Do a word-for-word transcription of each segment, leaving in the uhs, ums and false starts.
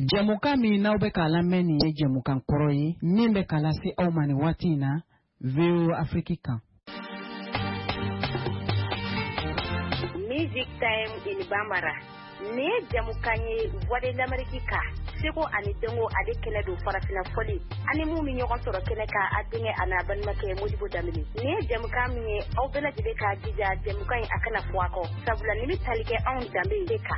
Jamuka mi n'aw bɛ k'a lamɛn nin ye jamukan kɔrɔ ye min bɛ k'a lase aw ma nin waati in na V O Afrique kan. Music Time in Bambara. Ne jamukan ye Voix de l'Amérique ka. Seko ani Dengo ale kɛnɛ don farafina fɔli. Ani mun mi ɲɔgɔn sɔrɔ kɛnɛ ka a denkɛ a n'a balimakɛ Modibo Damini. Ne jamukan min ye aw bɛɛ lajɛlen ka jija jamukan in a kana fɔ a kɔ. Sabula ni bɛ tali kɛ anw danbe de kan.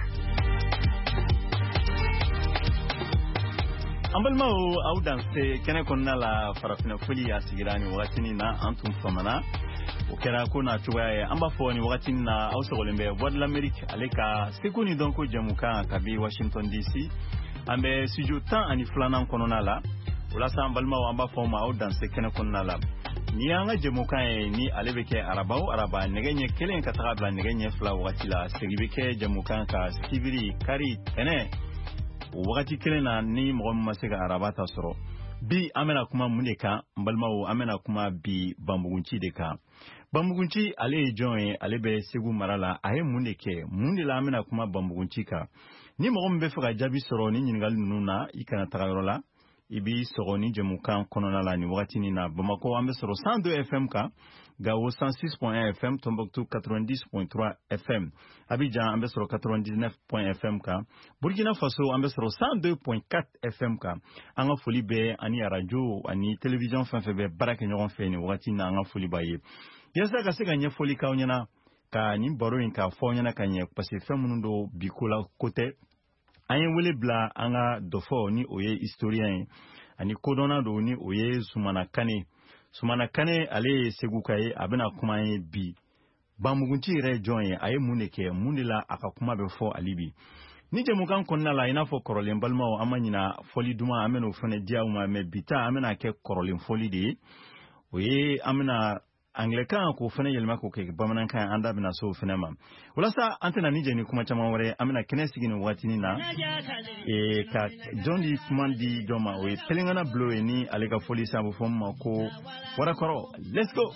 Ambalma au danse kene konna la farafina foli ya sigirani wakati na antum famana ukera kuna tuwaye amba foni wakati na au sogolembe Voix de l'Amérique aleka sekuni donko jamuka kabi Washington D C ambe studio tan ani flana konona la ulasa ambalma amba foma au danse kene konna la ni anga jamuka ni alebeke arabao araba negenye kelen katabla negenye fla wakati la segibeke jamuka ka skibiri kari ene wakati kelen na ni mɔgɔ min ma se ka arabata sɔrɔ bi an bɛna kuma mun de kan n balimaw an bɛna kuma bi Banbugunci de kan. Banbugunci ale ye jɔn ye ale bɛ Segu mara la a ye mun de kɛ mun de la an bɛna kuma Banbugunci kan ni mɔgɔ min bɛ fɛ ka jaabi sɔrɔ ni ɲininkali ninnu na i kana taga yɔrɔ la i b'i sɔgɔ ni jamukan kɔnɔna la ni wagati nin na Bamako an bɛ sɔrɔ cent deux F M kan Gao cent six point un F M Tombouctou quatre-vingt-dix point trois F M Abidjan an bɛ sɔrɔ quatre-vingt-dix-neuf point F M kan Burkina Faso an bɛ sɔrɔ cent deux point quatre F M kan an ka foli bɛ ani radio ani télévision fɛn fɛn bɛ baara kɛ ɲɔgɔn fɛ ni wagati na an ka foli b'a ye yasa ka se ka ɲɛfɔli k'aw ɲɛna ka nin baro in ka fɔ ɲɛna ka ɲɛ parce que fɛn minnu do bi ko la ko tɛ an ye wele bila an ka dɔfɔ ni o ye historien ye ani kodɔnna do ni o ye Sumana Kane Sumana Kane ale ye Segu ka ye a bɛna kuma ye bi Banbugunci yɛrɛ jɔn ye a ye mun de kɛ mun de la a ka kuma bɛ fɔ ali bi ni jamukan kɔnɔna la i n'a fɔ kɔrɔlen balimaw an ma ɲina fɔli duman an bɛna o fana di aw ma mais bi ta an bɛna kɛ kɔrɔlen fɔli de ye o ye an bɛna Anglais-kan k'o fana yɛlɛma k'o kɛ bamanankan an da bɛna se o fana ma walasa an tɛna ni jɛ ni kuma caman wɛrɛ an bɛna kɛnɛ sigi nin waatinin na ee ka jɔn di kuma di jɔn ma o ye Pelengana Bulo ye ni ale ka fɔli sa a bɛ fɔ min ma ko Warakɔrɔ let's go.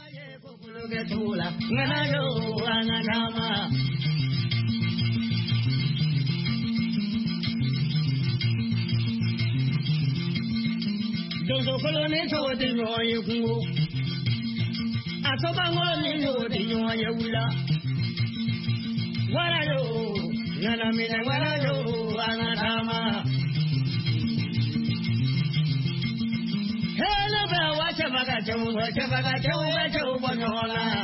Donso kolone to de noye kungo Asobango ni yo de noye wula Wara yo Nana mina wara yo anatama Hello ba wacha baga chewu wacha baga chewu wacha ubonola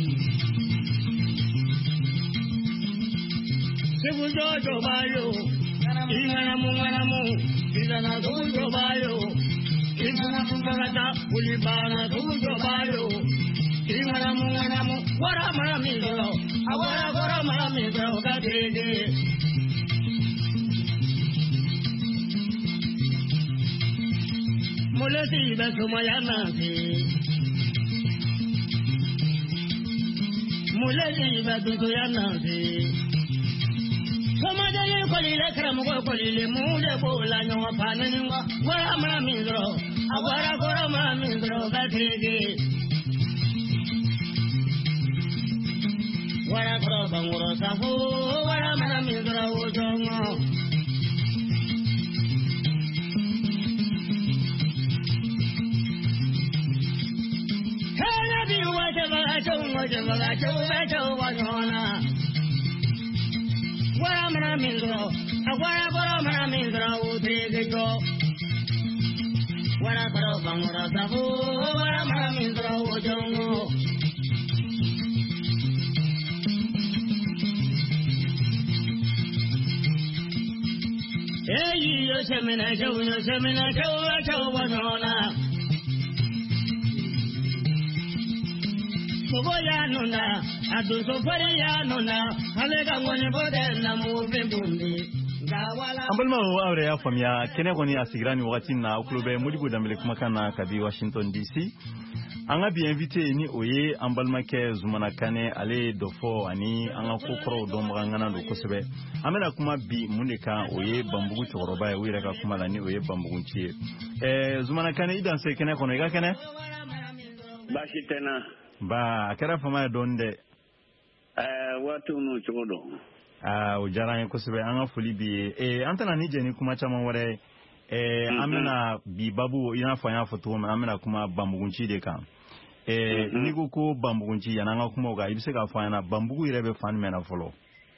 Sebu jojo bayo Ingana mu ngana mu Izana jojo bayo Ingana mungana ulibana jojo bayo Ingana mungana mu wara mara miro awara wara mara miro gadede Muleti basumayana Muleti basuyana Somadele kolile kramugo kolile mule bola nyo panenwa wara mara miro awara wara mara miro gadede Wara kro bangoro safu wara mara mira ojongo Hela bi wacha baga chongo baga chongo chongo jona Wara mara mira awara wara mara mira odegejo Wara kro bangoro safu wara mara mira ojongo Hey, yo semina yo yo semina yo yo wanona Soboya nona adu soboya nona halega ngone bodela mu bembundi Ambalma awre ya famia kene koni asigirani wakati na uklube Modibo Damini kuma kana kabi Washington D C Anga bi invité ni oye ambalma ke Sumana Kane ale dofo ani anga kokoro do magana do kosebe amena kuma bi muneka oye Bambugu toroba ya wira ka kuma la ni oye Bambugunci eh Sumana Kane idan se kene kono ga kene bashi tena ba akara fama donde eh watu no chodo ah o diyara an ye kosɛbɛ an ka foli bi eh an tɛna ni jɛni kuma caman wɛrɛ eh an bɛna bi babu i n'a fɔ an y'a fɔ cogo min an bɛna kuma banbugunci de kan eh n'i ko ko banbugunci yan'an ka kuma o kan i bɛ se k'a fɔ an ɲɛna banbugu yɛrɛ bɛ fan jumɛn na fɔlɔ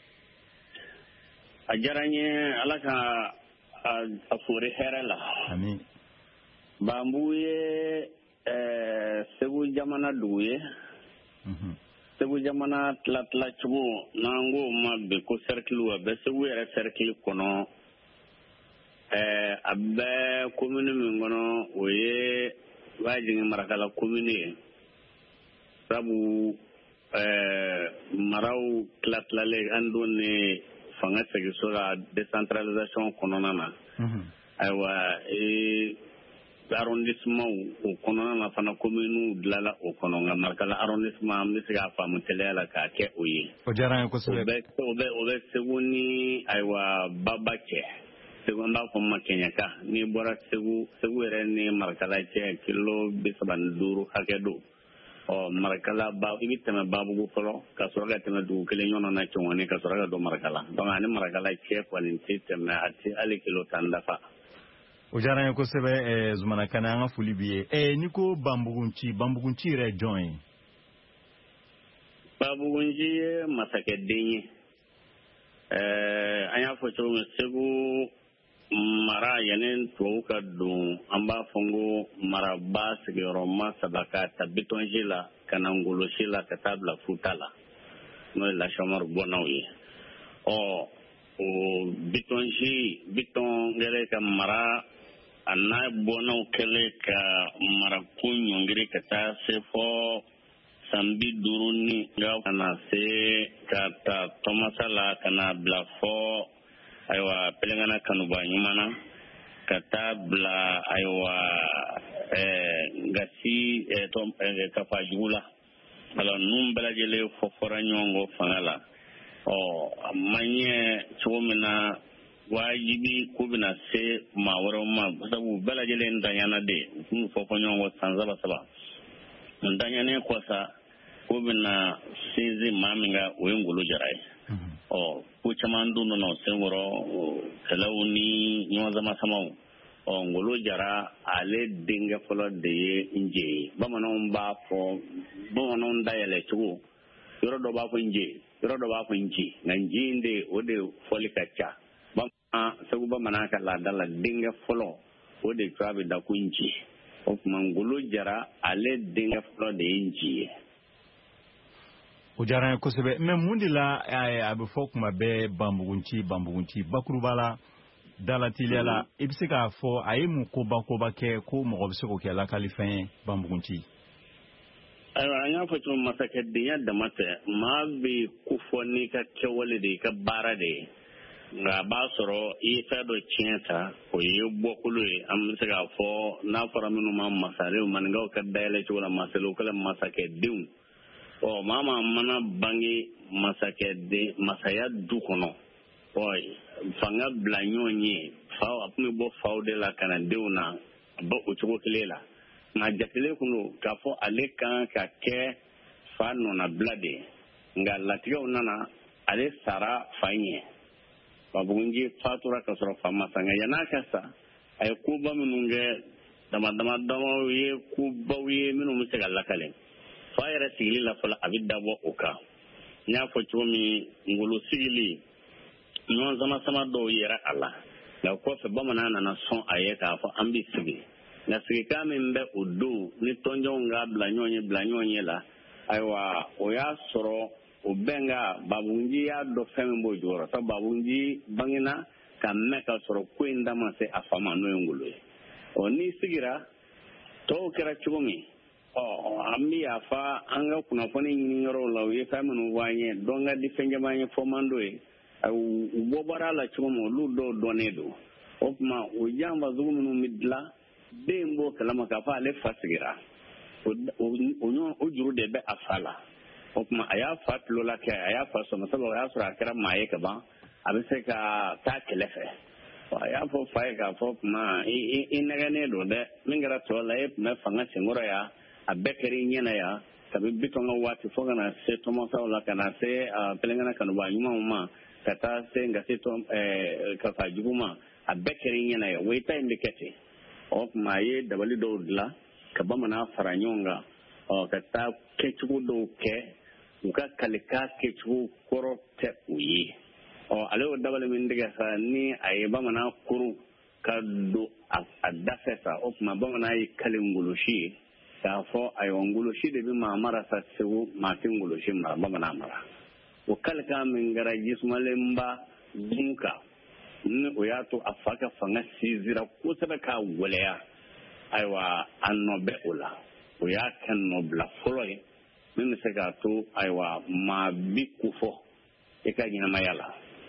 a diyara n ye ala ka a fori hɛrɛ la ami banbugu ye segu jamana dugu ye segu jamana tila tila cogo n'an ko ma bi ko cercle a bɛ segu yɛrɛ cercle kɔnɔ ɛɛ a bɛ commune min kɔnɔ o ye b'a jigin marakala commune ye sabu ɛɛ maraw tila tilalen an don ne fanga segiso la décentralisation kɔnɔna na ayiwa ee arrondissement o kɔnɔna na fana commune dilala o kɔnɔ nka marakala arrondissement an bɛ se k'a faamu teliya la k'a kɛ o ye o diyara an ye kosɛbɛ o bɛ o bɛ o bɛ segu ni ayiwa baba cɛ segu an b'a fɔ ma kɛɲɛka n'i bɔra segu segu yɛrɛ ni marakala cɛ kilo bi saba ni duuru hakɛ don ɔ marakala ba i bɛ tɛmɛ babugu fɔlɔ ka sɔrɔ ka tɛmɛ dugu kelen ɲɔgɔn na cɛŋɔni ka sɔrɔ ka don marakala donc ani marakala cɛ kɔni tɛ tɛmɛ a tɛ hali kilo tan dafa o diyara an ye kosɛbɛ eh, Zumana Kane an ka foli b'i ye eh, n'i ko banbugunci banbugunci yɛrɛ ye jɔn ye banbugunci ye masakɛden ye eh, an y'a fɔ cogo min segu mara yanni tubabu ka don an b'a fɔ n ko maraba sigiyɔrɔma saba ka ta bitonsi la ka na ngolosi la ka taa bila futa la n'o ye lasɔmari bɔnnaw ye ɔ o bitonsi biton kɛlen ka mara a n'a bɔnnaw kɛlen ka marako ɲɔngiri ka taa se fɔ san bi duuru ni ka na se ka ta tɔmasa la ka na bila fɔ ayiwa pɛlɛngana kanuba ɲuman na ka taa bila ayiwa ɛɛ ngasi ɛɛ kafajugu la alors ninnu bɛɛ lajɛlen fɔ fɔra ɲɔgɔn kɔ fanga la ɔ a ma ɲɛ cogo min na wajibi ko bɛna se maa wɛrɛw ma sabu bɛɛ lajɛlen daɲana de u tun fɔ fɔ ɲɔgɔn kɔ san saba saba n daɲanen kɔ sa ko bɛna sinsin maa min ka o ye Ngolo Jara ye ɔ ko caman dun nana o senkɔrɔ kɛlɛw ni ɲɔgɔn sama samaw ɔ Ngolo Jara ale denkɛ fɔlɔ de ye Nje ye bamananw b'a fɔ bamananw dayɛlɛ cogo yɔrɔ dɔ b'a fɔ Nje yɔrɔ dɔ b'a fɔ Nji nka Nji in de o de fɔli ka ca bamanan segu bamanan ka laada la denkɛ fɔlɔ o de tura bɛ da ko Nji o tuma Ngolo Jara ale denkɛ fɔlɔ de ye Nji ye o diyara an ye kosɛbɛ mais mun de la a bɛ fɔ kuma bɛɛ banbugunci banbugunci bakuruba la dalatiliya la i bɛ se k'a fɔ a ye mun koba koba kɛ ko mɔgɔ bɛ se k'o kɛ lakalifɛn ye banbugunci ayiwa an y'a fɔ cogo masakɛdenya dama tɛ maa bɛ ko fɔ n'i ka kɛwale de i ka baara de ye nka a b'a sɔrɔ i ye fɛn dɔ tiɲɛ ta o ye bɔkolo ye an bɛ se k'a fɔ n'a fɔra minnu ma masarenw maninkaw ka dayɛlɛ cogo la masalew kɛla masakɛdenw ɔ maa maa mana bange masakɛden masaya du kɔnɔ ɔ fanga bila ɲɔgɔn ye fa a tun bɛ bɔ faw de la ka na denw na a bɔ o cogo kelen la nka jatelen kun don k'a fɔ ale kan ka kɛ fa nɔnabila de ye nka latigɛw nana ale sara fa ɲɛ Banbugunci fatura ka sɔrɔ fa ma sa nka yann'a ka sa a ye koba minnu kɛ dama dama damaw ye kobaw ye minnu bɛ se ka lakale fa yɛrɛ sigili la fɔlɔ a bɛ dabɔ o kan n y'a fɔ cogo min Ngolo sigili ɲɔgɔn sama sama dɔw yɛrɛ a la nka kɔfɛ bamanan nana sɔn a ye k'a fɔ an bɛ sigi nka sigikan min bɛ o don ni tɔnjɔnw ka bila ɲɔgɔn ye bila ɲɔgɔn ye la ayiwa o y'a sɔrɔ o bɛn ka Banbugunci y'a dɔn fɛn min b'o jukɔrɔ sabu Banbugunci bangena ka mɛn ka sɔrɔ ko in da ma se a fa ma n'o ye Ngolo ye ɔ n'i sigira tɔw kɛra cogo min ɔ an bɛ yafa an ka kunnafoni ɲini yɔrɔw la u ye fɛn minnu fɔ an ye dɔn ka di fɛn caman ye fɔ man d'o ye u bɔ baara la cogo min olu dɔw dɔnnen don o tuma o janfa sugu minnu bɛ dilan den b'o kalama k'a fɔ ale fa sigira o juru de bɛ a fa la o tuma a y'a fa tulola kɛ a y'a fa sɔmɔ sabu o y'a sɔrɔ a kɛra maa ye ka ban a bɛ se ka taa kɛlɛ fɛ a y'a fɔ fa ye k'a fɔ tuma i nɛgɛnnen don dɛ min kɛra tɔ la e tun bɛ fanga senkɔrɔ yan a bɛɛ kɛra i ɲɛna yan kabi bitɔn ka waati fo ka na se tɔmɔsaw la ka na se pɛlɛnkana kanuba ɲumanw ma ka taa se nga se to eh ka fa juguma a bekeri nyana ya weta indicate o ma ye dabali do dla ka bamana faranyonga o ka ta kechugo do ke uka kalika kechugo koro te uyi o ale o dabali min diga sa ni ay bamana kuru ka do a dafesa o ma bamana yi kalingulushi ka fo ay ngulushi de bi ma mara sa sewu ma tingulushi ma bamana mara o kalika min gara gismalemba dunka ni o ya to afaka fanga sizira ko sabe ka waleya aiwa annobe ula o ya kan nobla foloy min se ga to aiwa ma bikufo e ka nyina mayala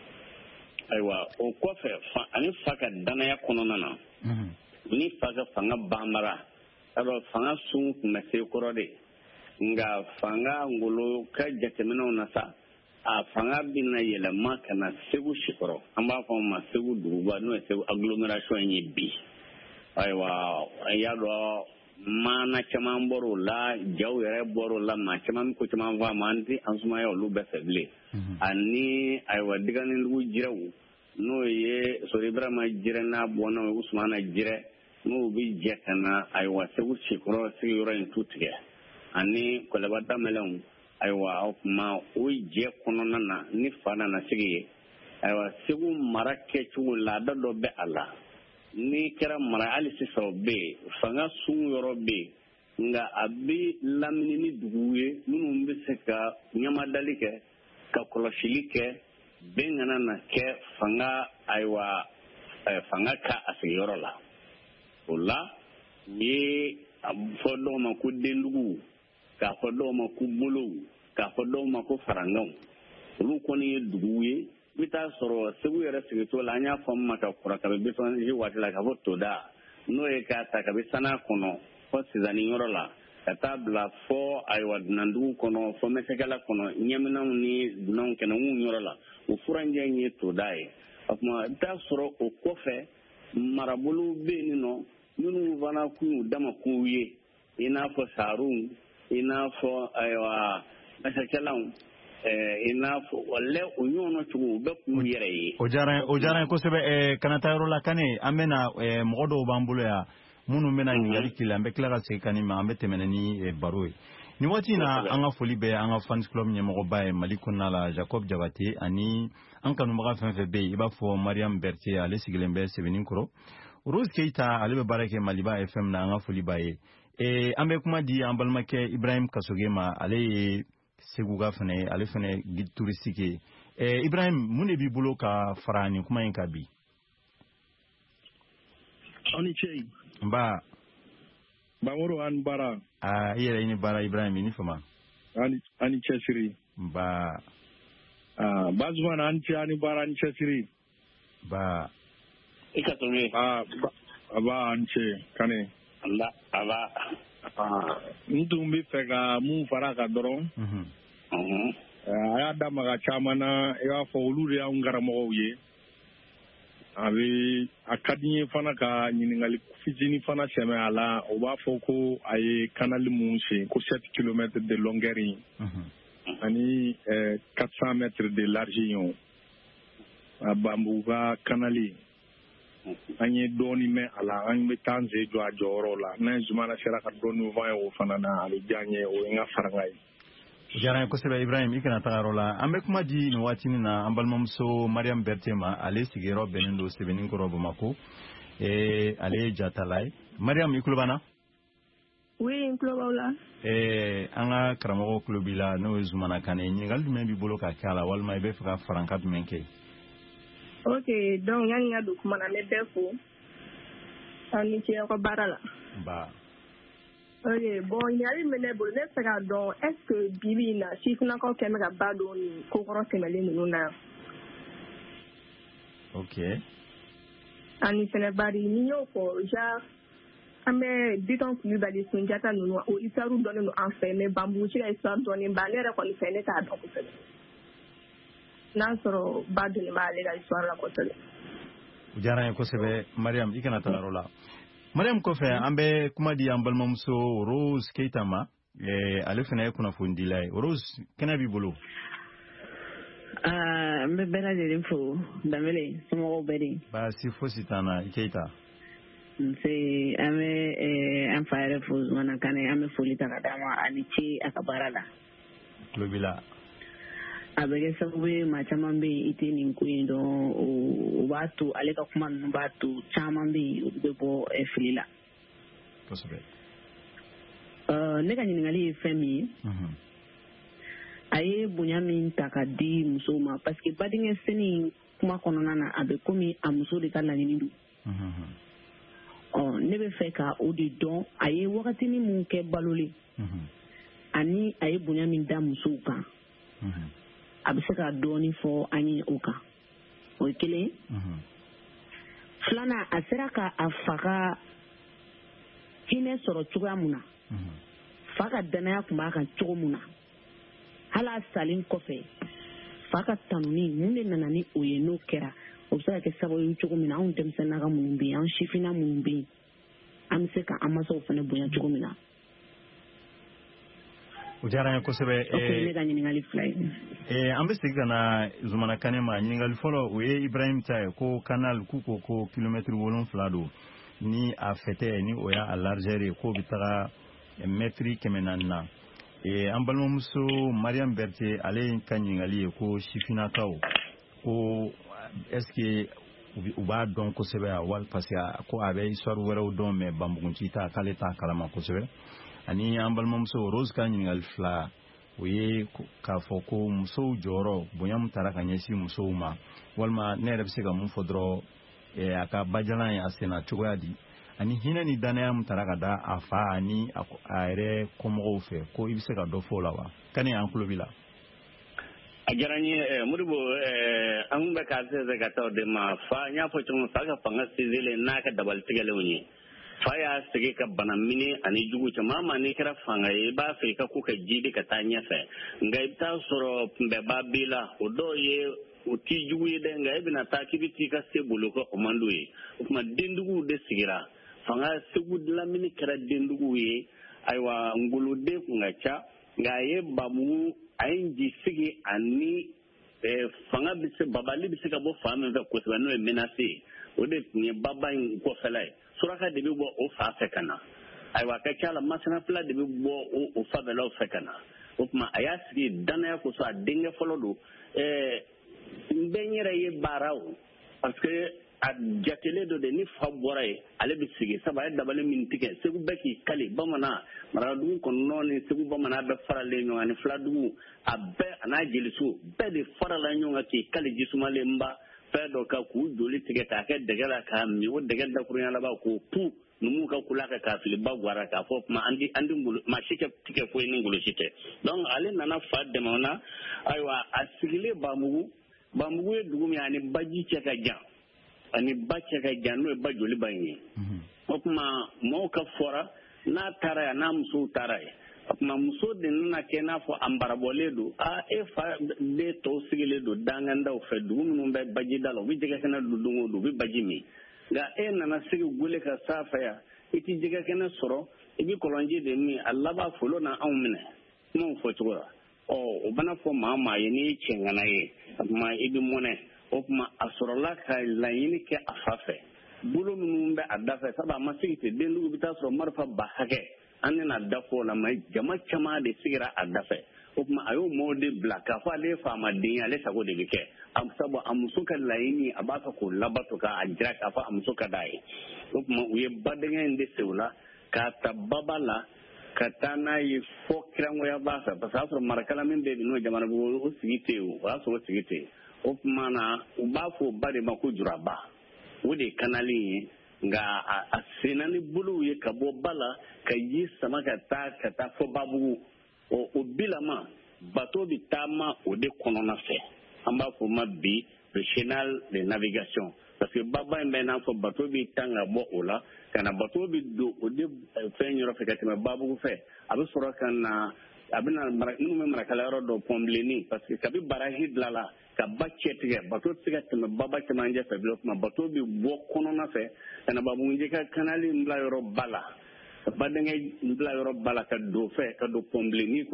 aiwa o ko fe ani faka dana ya kono nana mhm ni faka fanga bamara ado fanga sun kuma se korode nga fanga ngolo ka jatemena na sa a fanga binna yelema kana segu shikoro amba ko ma segu duba no segu agglomeration yi bi aywa ayado mana chaman boro la jaw yere boro la ma chaman ko chaman va manti ansuma yo lu beseble ani aywa digani lu jirawu no ye so ibrahima jirena bono usmana jire no bi jetana aywa segu shikoro segu yoro en tutige ani ko le bata melon aywa ma oje konona na ni fana na sigi aywa sigu marake chu la do be ala ni kera mara ali siso be fanga sun yoro be nga abi lamini ni duguye nunu be seka nyama dalike ka koloshilike bengana na ke fanga aywa fanga ka asiyoro la ola ni fodo ma ku dendugu ka fodo ma ku bulu ka fodo ma ku farangam lu ko ni duguye bita soro segu yere sigito la nya fam maka kura ka be ton ji wati la ka foto da no e ka ta ka be sana kono ko sizani yoro la ka tabla fo ay wadnandu kono fo mesekala kono nyamina ni dunon kenan un yoro la o furanje ni to dai afma ta soro o kofe marabulu be ni no nunu vana ku dama ku ye ina fo sarun ina fo aywa mesekala eh ina fo wale unyono tugu be ku yere yi o jara o jara ko sebe e kanata yoro la kane amena e mogodo bambulo ya munu mena ngali kila mbe kila se kani ma ambe temena ni e baroy ni wati na anga foli be anga fans club nye mogo bae malikuna la Jacob Jabati ani anka no maga fanfe be iba fo Mariam Bertier ale sigilembe sebenin kuro Rose Keita ale be barake Maliba F M na anga foli bae e ambe kuma di ambalmake Ibrahim Kasogema ale seguga fane ale fane guide touristique e Ibrahim mune bi bulo ka farani kuma en ka bi oni chei ba bangoro an bara ah yere ini bara Ibrahim ni fama ani ani chesiri ba ah bazwan an chi ani bara ani chesiri ba ikatome ah ba an che kane Allah aba ah ndumbi fega mu faraka doron mhm mhm aya damaga chamana ya fo ulude ya ngaramo ye abi akadinye fana ka nyiningali fitini fana seme ala o ba fo ko ay canal munche ko sept kilomètres de longueur mhm ani quatre cents mètres de largeur abambuga canali anye doni me ala anye tanze jo ajoro la na jumana sera ka doni va o fana na ali janye o nga farangay jara ko sebe Ibrahim ikana tagarola ambe kuma di no watini na ambalmamso Mariam Bertema ale sigero benendo sebenin ko robo mako e ale jatalai Mariam ikulubana oui ikulubala e anga karamo klubila no zumana kane ngal dum bi bolo ka kala wal may be fa frankat menke ok donc yani nga du kuma na me defo ani ci ko barala ba ok bon nyali mene bo ne sera donc est ce que bibi na si funa ko kemera bado ni ko ko semele ni na ok ani sene bari ni yo ko ja ame biton ku bali sunjata no o isaru don no enfermer bambu ci ay san don ni balere ko ni fene ta do ko tele na soro bado ni male ga histoire la ko tele jara ko sebe Mariam ikana tagarola Mariam ko fe ambe kuma di ambalmamso Rose Keita ma e ale fena kuna fundilai Rose kana bi bolo Ah, me bela de info, damele, somo beri. Ba si fosi tana Keita. Se ame eh amfare fuz mana kane ame folita kadama anichi akabarala. Klobila. Abege sabuwe machamambe ite ninkuindo watu aleka kuma mbatu chamambe ubebo efilila. Kosobe. Uh, nega ngali femi. Mhm. Aye bunyamin takadi musoma parce que badinge seni kuma konona na abe komi amuso de kala nindu. Mhm. Oh, nebe feka odi don aye wakati ni munke balole. Mhm. Ani aye bunyamin da musuka. Mhm. Abiseka doni fo ani uka. Okele? Mhm. Flana aseraka afaka kine soro chuga muna. Mhm. Faka danaya kumaka chugo muna. Hala salin kofe faka tanuni munde nanani oye no kera obsaka ke sabo yu chugo mina on dem senaga munumbi an shifina munumbi am seka amaso fane bonya chugo mina ujara ko sebe e ga nyingali fly e ambe sika na zumana kanema nyingali folo o e Ibrahim Taye ko canal kuko ko kilometre wolon flado ni a fete ni oya a largeur ko bitara metri kemenanna e an balimamuso Mariam Berté ale ka ɲininkali ye ko sifinnakaw ko est-ce que u b'a dɔn kosɛbɛ a wali parce que ko a bɛ histoire wɛrɛw dɔn mais banbugunci ta k'ale t'a kalama kosɛbɛ ani an balimamuso Rose ka ɲininkali fila o ye k'a fɔ ko musow jɔyɔrɔ bonya min taara ka ɲɛsin musow ma walima ne yɛrɛ bɛ se ka mun fɔ dɔrɔn a ka bajalan ye a senna cogoya di ani hinɛ ni danaya min taara ka da a fa ani a yɛrɛ kɔmɔgɔw fɛ ko i bɛ se ka dɔ fɔ o la wa kani an tulo b'i la a diyara n ye Modibo an bɛ ka sɛsɛ ka taa o de ma fa n y'a fɔ cogo min fa ka fanga sinsinlen n'a ka dabalitigɛlenw ye fa y'a sigi ka bana mini ani jugu caman ma n'i kɛra fanga ye i b'a fɛ i ka ko ka jidi ka taa ɲɛfɛ nka i bɛ taa sɔrɔ kunbɛba b'i la o dɔw ye o t'i jugu ye dɛ nka i bɛna taa k'i bɛ t'i ka se bolo kɛ o man d'u ye o tuma denduguw de sigira fanga segu lamini kɛra denduguw ye ayiwa ngoloden kun ka ca nka a ye bamugu a ye nji sigi ani fanga bɛ se babali bɛ se ka bɔ fan min fɛ kosɛbɛ n'o ye menace ye o de tun ye baba in kɔfɛla ye suraka de bɛ bɔ o fa fɛ ka na ayiwa a ka ca la masinafila de bɛ bɔ o fabɛlaw fɛ ka na o tuma a y'a sigi danaya kosɔn a denkɛ fɔlɔ don n bɛ n yɛrɛ ye baara o parce que a jatelen dɔ de ni fa bɔra ye ale bɛ sigi sabu a ye dabali min tigɛ segu bɛɛ k'i kali bamanan marakadugu kɔnɔnɔ ni segu bamanan bɛɛ faralen ɲɔgɔn ani filadugu a bɛɛ a n'a jeliso bɛɛ de farala ɲɔgɔn kan k'i kali jisumalenba fɛn dɔ kan k'u joli tigɛ k'a kɛ dɛgɛ la k'a min o dɛgɛ dakurunya laban k'o pu numu ka kula ka k'a fili ba guwara k'a fɔ kuma an di an di ngolo maa si kɛ tigɛ foyi ni ngolo si tɛ donc ale nana fa dɛmɛ o na ayiwa a sigilen Bamugu Bamugu ye dugu min ani baji cɛ ka jan ani ba cɛ ka jan n'o ye ba joliba in ye o tuma mɔgɔw ka fɔra n'a taara yan n'a musow taara ye o tuma muso de nana kɛ n'a fɔ a marabɔlen don a e fa de tɔw sigilen don dangandaw fɛ dugu minnu bɛ bajida la u bɛ jɛgɛ kɛnɛ dun don o don u bɛ baji min nka e nana sigi gole ka s'a fɛ yan i tɛ jɛgɛ kɛnɛ sɔrɔ i bɛ kɔlɔnji de min a laban folo na anw minɛ kumaw fɔcogo la ɔ o bana fɔ maa maa ye n'i ye cɛŋana ye o tuma i bɛ mɔnɛ o tuma a sɔrɔla ka laɲini kɛ a fa fɛ bolo minnu bɛ a da fɛ sabu a ma sigi ten dendugu bɛ taa sɔrɔ marifa ba hakɛ an tɛna da fɔ o la mɛ jama caman de sigira a da fɛ o tuma a y'o maaw de bila k'a fɔ ale ye faamaden ye ale sago de bɛ kɛ sabu a muso ka laɲini a b'a fɛ k'o labato k'a jira k'a fɔ a muso ka d'a ye o tuma u ye badenkɛ in de se o la k'a ta baba la ka taa n'a ye fɔ kirangoya b'a fɛ parce que a y'a sɔrɔ marakala min bɛ yen n'o jamana bolo o sigi tɛ yen o y'a sɔrɔ o sigi tɛ yen o tuma na u b'a fɔ o ba de ma ko juraba o de ye kanali ye nka a senna ni bolow ye ka bɔ ba la ka ji sama ka taa ka taa fɔ Babugu o bilama bateau bɛ taama o de kɔnɔna fɛ an b'a fɔ o ma bi le chenal de navigation parce que baba in bɛ n'a fɔ bateau bɛ tan ka bɔ o la ka na bateau bɛ don o de fɛn yɔrɔ fɛ ka tɛmɛ Babugu fɛ a bɛ sɔrɔ ka na a bɛna minnu bɛ marakala yɔrɔ dɔ pɔnbilenni parce que kabi baraji dilan la ka ba cɛ tigɛ bateau tɛ se ka tɛmɛ baba cɛmancɛ fɛ bilen o tuma bateau bɛ bɔ kɔnɔna fɛ ka na Babungujɛ ka kanali bila yɔrɔ ba la ka badenkɛ bila yɔrɔ ba la ka don fɛ ka don pɔnbilenni kɔnɔ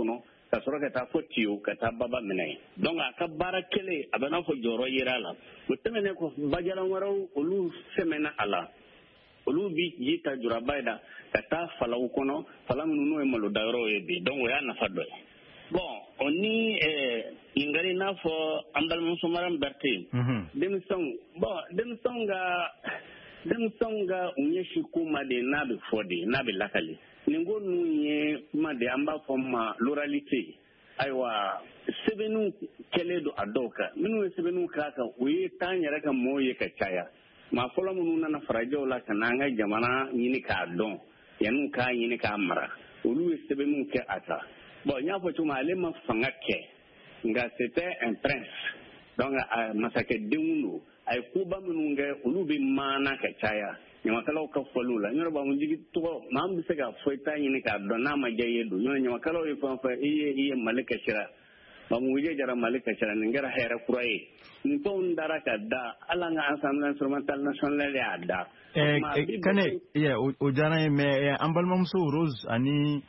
ka sɔrɔ ka taa fɔ tiyo ka taa baba minɛ donc a ka baara kelen a bɛ n'a fɔ jɔyɔrɔ yera a la o tɛmɛnen kɔ bajalan wɛrɛw olu sɛmɛnna a la olu bi ji ta juraba ye da ka taa falaw kɔnɔ fala minnu n'o ye malodayɔrɔw ye bi donc o y'a nafa dɔ ye bon o ni ɲininkali n'a fɔ an balimamuso Mariam Berté denmisɛnw bon denmisɛnw ka denmisɛnw ka u ɲɛsi ko ma de n'a bɛ fɔ de n'a bɛ lakali nin ko ninnu ye kuma de an b'a fɔ ma l'oralité ayiwa sɛbɛnniw kɛlen don a dɔw kan minnu ye sɛbɛnniw k'a kan o ye t'an yɛrɛ ka mɔɔw ye ka caya maa fɔlɔ minnu nana farajɛw la ka n'an ka jamana ɲini k'a dɔn yan'u k'a ɲini k'a mara olu ye sɛbɛnniw kɛ a kan bon n y'a fɔ cogo min ale ma fanga kɛ nka c'était un prince donc masakɛdenw don a ye koba minnu kɛ olu bɛ maana ka caya ɲamakalaw ka fɔliw la n yɛrɛ b'a fɔ jigi tɔgɔ maa min bɛ se ka fɔ i t'a ɲini k'a dɔn n'a ma diya i ye don ɲɔgɔn ɲamakalaw ye fɛn fɛn i ye i ye mali kasira Bamuje jara mali kasira nin kɛra hɛrɛ kura ye nin fɛnw dara ka da ala an ka ensemble instrumental national y'a da kane o diyara n ye mais an balimamuso Rose ani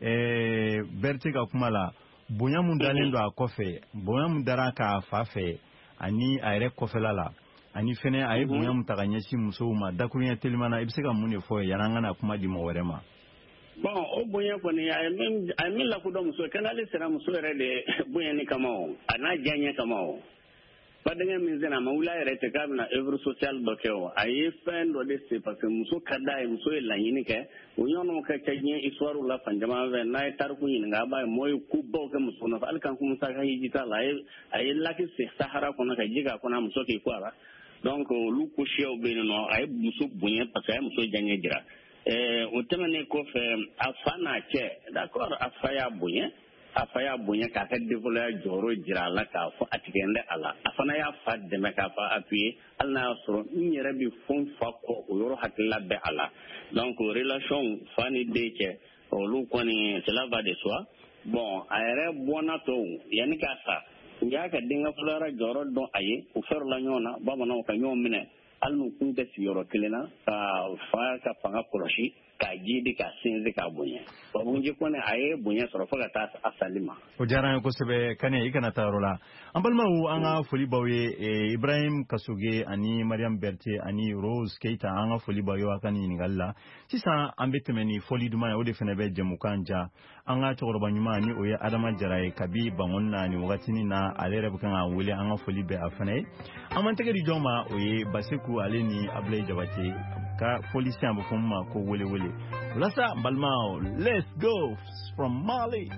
Berté ka kuma la bonya mun dalen don a kɔfɛ bonya mun dara k'a fa fɛ ani a yɛrɛ kɔfɛla la ani fɛnɛ a ye bonya mun ta ka ɲɛsin musow ma dakuruɲɛ teliman na i bɛ se ka mun de fɔ yan'an ka na kuma di mɔgɔ wɛrɛ ma bon o bonya kɔni a ye min lakodɔn muso ye kan'ale sera muso yɛrɛ de bonyani kama o a n'a diyaɲɛ kama o badenkɛ min sena a ma wuli a yɛrɛ tɛ k'a bɛna œuvre sociale dɔ kɛ o a ye fɛn dɔ de se parce que muso ka d'a ye muso ye laɲini kɛ o ɲɔgɔnw ka ca diɲɛ histoire la fan caman fɛ n'a ye tariku ɲininka a b'a ye mɔgɔ ye kobaw kɛ muso nɔfɛ hali kan ko musa ka hiji t'a la a ye laki se sahara kɔnɔ ka ji k'a kɔnɔ a muso k'i ko a la donc olu ko siyaw bɛ yen nɔ a ye muso bonya parce que a ye muso diyaɲɛ jira o tɛmɛnen kɔfɛ a fa n'a cɛ d'accord a fa y'a bonya a fa y'a bonya k'a ka développement jɔyɔrɔ jira a la k'a fɔ a tigɛ n dɛ a la a fana y'a fa dɛmɛ k'a fa appuyer hali n'a y'a sɔrɔ n yɛrɛ bɛ fɛn fa kɔ o yɔrɔ hakilila bɛ a la donc relation fa ni den cɛ olu kɔni cela va de soi bon a yɛrɛ bɔnna tɔw yanni k'a sa u y'a ka denkɛ fɔlɔ jɔyɔrɔ dɔn a ye u fɛrɛla ɲɔgɔn na bamananw ka ɲɔgɔn minɛ hali n'u kun tɛ sigiyɔrɔ kelen na ka fa ka fanga kɔlɔsi k'a jidi k'a sinsin k'a bonya babunji kɔni a ye bonya sɔrɔ fo ka taa a sali ma o diyara n ye kosɛbɛ Kane i kana taa yɔrɔ la an balimaw an ka foli b'aw ye Ibrahim Kasoge ani Mariam Berté ani Rose Keita an ka foli b'aw ye a ka nin ɲininkali la sisan an bɛ tɛmɛ ni fɔli duman ye o de fana bɛ jɛmukan ja an ka cɛkɔrɔba ɲuman ni o ye Adama Jara ye kabi Bangɔni na nin wagatinin na ale yɛrɛ bɛ kan ka wele an ka foli bɛ a fana ye an man tɛgɛ di jɔn ma o ye Baseku ale ni Ablaye Jabate ka foli siyan bɛ fɔ min ma ko wele wele Lasa Balmao, let's go from Mali.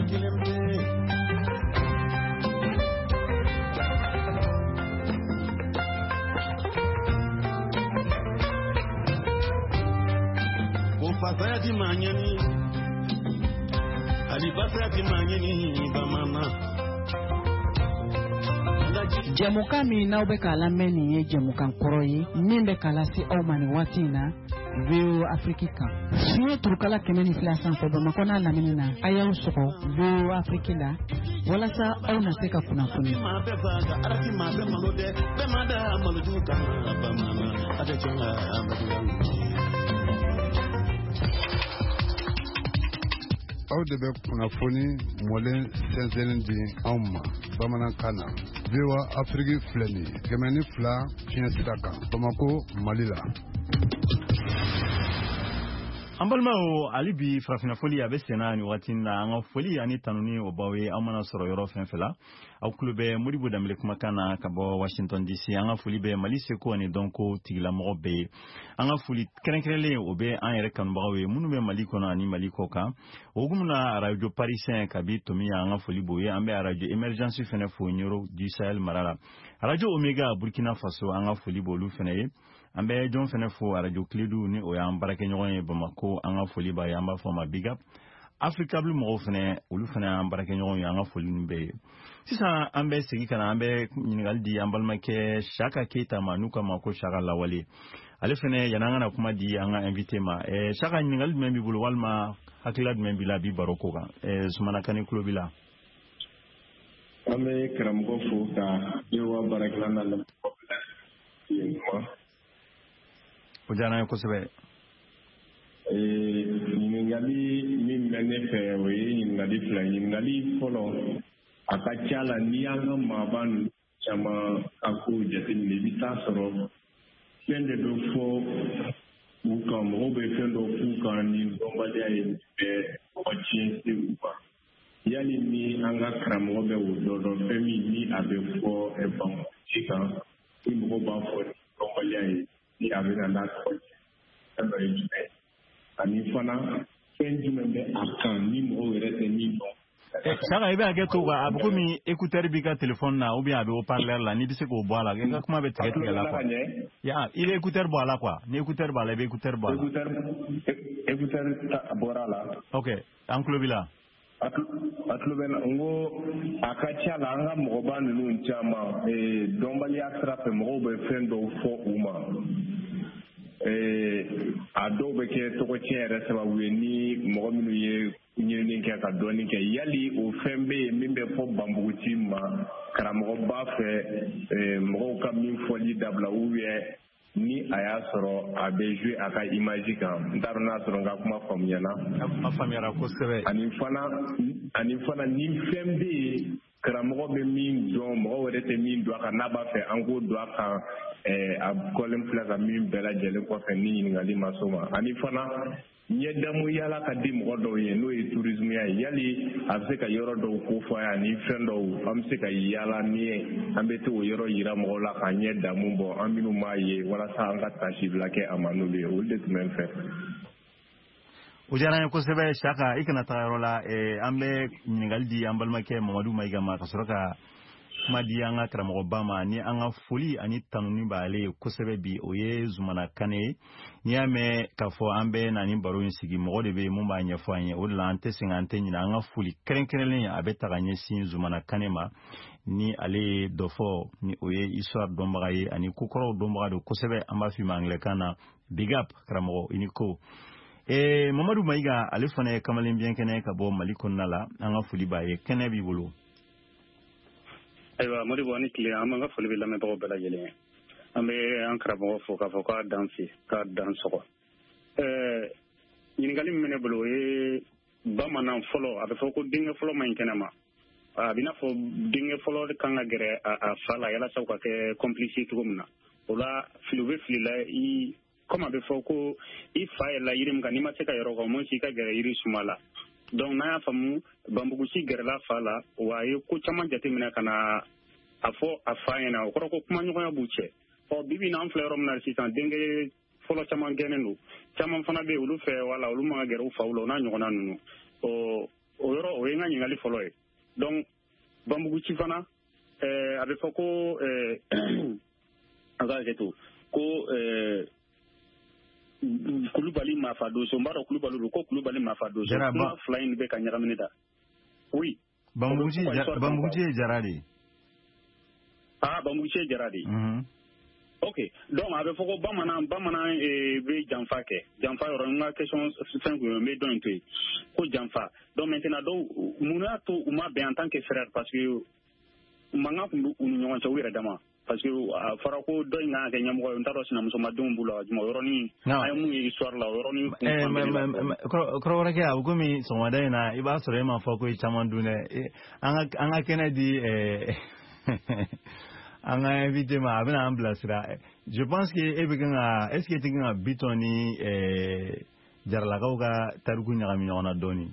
Fasaya di manyani Ali basaya di manyani bamama Jamuka mi na ube kala meni ye jamukan koroyi Mimbe kala si aumani watina Veo Afrika Siye turukala kemeni filasan febe makona laminina Aya usoko Veo Afrikila Wala sa au naseka kuna kuni Arati mabe malode Bemada malujuka Bamama Ate chonga Amadu aw de bɛ kunnafoni mɔlen sɛnsɛnnin di anw ma bamanankan na V O A Afrique filɛ nin ye kɛmɛ ni fila fiɲɛ sira kan Bamako Mali la. An balimaw hali bi farafina foli a bɛ senna ni waati na an ka foli ani tanuni o baw ye an mana sɔrɔ yɔrɔ fɛn fɛn la aw kulo bɛ Modibo Dambele kumakan na ka bɔ Washington D C an ka foli bɛ Mali seko ani dɔnko tigilamɔgɔ bɛɛ ye an ka foli kɛrɛnkɛrɛnlen o bɛ an yɛrɛ kanubagaw ye minnu bɛ Mali kɔnɔ ani Mali kɔ kan o hukumu na radio parisien kabi tomi an ka foli b'o ye an bɛ radio emergence fɛnɛ fo Nioro du Sahel mara la radio Omega Burkina Faso an ka foli b'olu fɛnɛ ye an bɛ jɔn fɛnɛ fo radio Kiledu ni o y'an barakɛɲɔgɔn ye Bamako an ka foli b'a ye an b'a fɔ ma big up Africable mɔgɔw fɛnɛ olu fɛnɛ y'an barakɛɲɔgɔn ye an ka foli ninnu bɛɛ ye sisan an bɛ segin ka na an bɛ ɲininkali di an balimakɛ Saka Keita ma n'u ka ma ko Saka Lawale ale fɛnɛ yan'an ka na kuma di an ka invité ma ɛɛ Saka ɲininkali jumɛn b'i bolo walima hakilila jumɛn b'i la bi baro ko kan ɛɛ Sumana Kane kulo b'i la. An bɛ karamɔgɔ fo ka yewa baarakɛla na lamɛn o diyara n ye kosɛbɛ. ɲininkali min bɛ ne fɛ o ye ɲininkali fila ye ɲininkali fɔlɔ a ka ca la n'i y'an ka maaba ninnu caman ka kow jateminɛ i bɛ taa sɔrɔ fɛn de bɛ fɔ u kan mɔgɔw bɛ fɛn dɔ f'u kan ni dɔnbaliya ye bɛ mɔgɔ tiɲɛ se u kan yali ni an ka karamɔgɔ bɛ o dɔ dɔn fɛn min ni a bɛ fɔ bankuruci kan ni mɔgɔw b'a fɔ ni dɔnbaliya ye ni a bɛna n'a tɔgɔ cɛ fɛn dɔ ye jumɛn ani fana fɛn jumɛn bɛ a kan ni mɔgɔw yɛrɛ tɛ min dɔn. Saka i bɛ hakɛ to kan a bɛ komi écouteur b'i ka téléphone na ou bien a bɛ haut-parleur la n'i bɛ se k'o bɔ a la i ka kuma bɛ tigɛ tigɛ la quoi ya i bɛ écouteur bɔ a la quoi ni écouteur b'a la i bɛ écouteur bɔ a la. écouteur bɔra a la. ok an tulo b'i la. a tulo bɛ na n ko a ka ca la an ka mɔgɔba ninnu caman dɔnbaliya sira fɛ mɔgɔw bɛ fɛn dɔw fɔ u ma. a dɔw bɛ kɛ tɔgɔ tiɲɛ yɛrɛ sababu ye ni mɔgɔ minnu ye ɲinini kɛ ka dɔɔnin kɛ yali o fɛn bɛ yen min bɛ fɔ banbuguci ma karamɔgɔba fɛ mɔgɔw ka min fɔli dabila ou bien ni a y'a sɔrɔ a bɛ jouer a ka image kan n t'a dɔn n'a sɔrɔ n ka kuma faamuyana. a faamuyara kosɛbɛ. ani fana ani fana ni fɛn bɛ yen karamɔgɔ bɛ min dɔn mɔgɔ wɛrɛ tɛ min dɔn a kan n'a b'a fɛ an k'o don a kan a kɔlen filɛ ka min bɛɛ lajɛlen kɔfɛ ni ɲininkali ma s'o ma ani fana ɲɛdamu yala ka di mɔgɔ dɔw ye n'o ye tourisme ye yali a bɛ se ka yɔrɔ dɔw kofɔ a ye ani fɛn dɔw an bɛ se ka yala ni ye an bɛ to o yɔrɔ yira mɔgɔw la ka ɲɛdamu bɔ an minnu m'a ye walasa an ka tasibila kɛ a ma n'olu ye olu de tun bɛ n fɛ. o diyara n ye kosɛbɛ Saka i kana taga yɔrɔ la an bɛ ɲininkali di an balimakɛ Mamadu Mayiga ma ka sɔrɔ ka kuma di an ka karamɔgɔba ma ni an ka foli ani tanuni b'ale ye kosɛbɛ bi o ye Zumana Kane ye n'i y'a mɛn k'a fɔ an bɛ na ni baro in sigi mɔgɔ de bɛ yen mun b'a ɲɛfɔ an ye o de la an tɛ sɛgɛn an tɛ ɲinɛ an ka foli kɛrɛnkɛrɛnlen a bɛ ta ka ɲɛsin Zumana Kane ma ni ale ye dɔ fɔ ni o ye histoire dɔnbaga ye ani kokɔrɔw dɔnbaga don kosɛbɛ an b'a f'i ma angilɛkan na big up karamɔgɔ i ni ko. Eh, Mamadu Mayiga ale fana ye kamalen bien kɛnɛ ka bɔ Mali kɔnɔna la an ka foli b'a ye kɛnɛ b'i bolo. Ayiwa Modibo ani tile an b'an ka foli bɛ lamɛnbagaw bɛɛ lajɛlen ye an bɛ an karamɔgɔ fo k'a fɔ k'a dan fi k'a dan sɔgɔ. ɛɛ ɲininkali min bɛ ne bolo o ye bamanan fɔlɔ a bɛ fɔ ko denkɛ fɔlɔ ma ɲi kɛnɛ ma a bɛ n'a fɔ denkɛ fɔlɔ kan ka gɛrɛ a fa la yalasa u ka kɛ complice cogo min na o la fili u bɛ fili la i comme a bɛ fɔ ko i fa yɛrɛ yiri min kan n'i ma se ka yɔrɔ kan mo si ka gɛrɛ yiri suma la donc n'a y'a faamu banbuguci gɛrɛla fa la wa a ye ko caman jateminɛ ka na a fɔ a fa ɲɛna o kɔrɔ ko kumaɲɔgɔnya b'u cɛ ɔ bibi na an filɛ yɔrɔ min na sisan denkɛ fɔlɔ caman gɛnnen don caman fana bɛ yen olu fɛ wala olu ma gɛrɛ u faw la o n'a ɲɔgɔnna ninnu ɔ o yɔrɔ o ye n ka ɲininkali fɔlɔ ye donc banbuguci fana a bɛ fɔ ko a ka hakɛ to ko Kulubali Mafa Doso n b'a dɔn Kulubali don ko Kulubali Mafa Doso kuma fila in bɛ ka ɲagamini da oui banbuguci banbuguci ye Jara de ye ah banbuguci ye Jara de ye ok donc a bɛ fɔ ko bamanan bamanan bɛ janfa kɛ janfa yɔrɔ n ka question fɛn kun n bɛ dɔn in to yen ko janfa donc maintenant donc mun y'a to u ma bɛn en tant que frère parce que mankan tun bɛ u ni ɲɔgɔn cɛ u yɛrɛ dama parce que a fɔra ko dɔ in kan ka kɛ ɲɛmɔgɔ ye n t'a dɔn sinamusomadenw b'u la juma yɔrɔnin an ye mun ye histoire la o yɔrɔnin kɔrɔkɛ a bɛ komi sɔgɔmada in na i b'a sɔrɔ e ma fɔ ko i caman dun dɛ an ka kɛnɛ di an ka invité ma a bɛna an bilasira je pense que e bɛ kan ka est ce que e tɛ kan ka Bitɔn ni jaralakaw ka tariku ɲagami ɲɔgɔn na dɔɔnin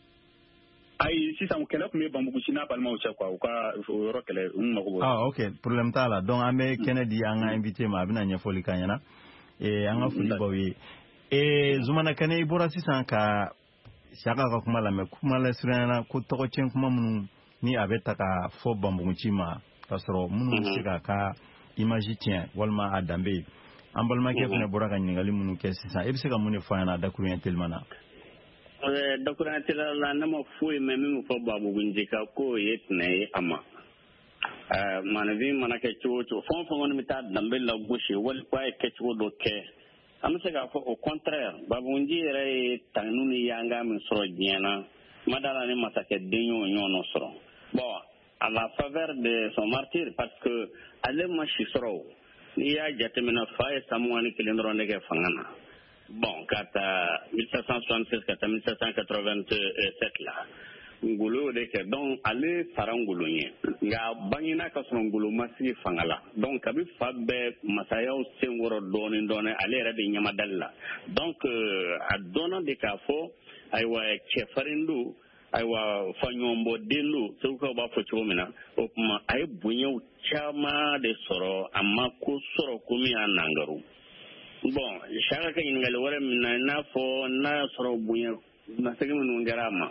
ayi sisan kɛlɛ tun bɛ banbuguci n'a balimaw cɛ quoi u ka yɔrɔ kɛlɛ u mago b'o ah ok problème t'a la donc an bɛ kɛnɛ di an ka invité ma a bɛna ɲɛfɔli k'an ɲɛna an ka foli b'aw ye Zumana Kane i bɔra sisan ka Siyaka ka kuma lamɛn kuma lasiranyana ko tɔgɔcɛn kuma minnu ni a bɛ ta ka fɔ banbuguci ma ka sɔrɔ minnu bɛ se k'a ka image tiɲɛ walima a danbe ye an balimakɛ fana bɔra ka ɲininkali minnu kɛ sisan e bɛ se ka mun de fɔ an ɲɛna dakuruɲɛ teliman na dakuruɲɛ teliman na ne ma foyi mɛn min fɔ Babugunji kan k'o ye tiɲɛ ye a ma maanifin mana kɛ cogo o cogo fɛn o fɛn kɔni bɛ taa danbe lagosi wali k'a ye kɛcogo dɔ kɛ an bɛ se k'a fɔ au contraire Babugunji yɛrɛ ye tanu ni yanga min sɔrɔ diɲɛ na ma da la ni masakɛ den y'o ɲɔgɔn sɔrɔ bon à la faveur de son martyr parce que ale ma si sɔrɔ n'i y'a jateminɛ fa ye san mugan ni kelen dɔrɔn de kɛ fanga na bon ka taa mille sept cent soixante-seize ka taa mille sept cent quatre-vingt-sept la Ngolo y'o de kɛ donc ale fara Ngolo ɲɛ nka Baginda ka sɔrɔ Ngolo ma sigi fanga la donc kabi fa bɛɛ masayaw senkɔrɔ dɔɔnin dɔɔnin ale yɛrɛ de ɲamadali la donc a dɔnna de k'a fɔ ayiwa cɛfarin don ayiwa faɲɔgɔnbɔden don segukaw b'a fɔ cogo min na o tuma a ye bonyaw caman de sɔrɔ a ma ko sɔrɔ ko min y'a nangaru bon Siyaka ka ɲininkali wɛrɛ min na i n'a fɔ n'a y'a sɔrɔ bonya masakɛ minnu kɛra a ma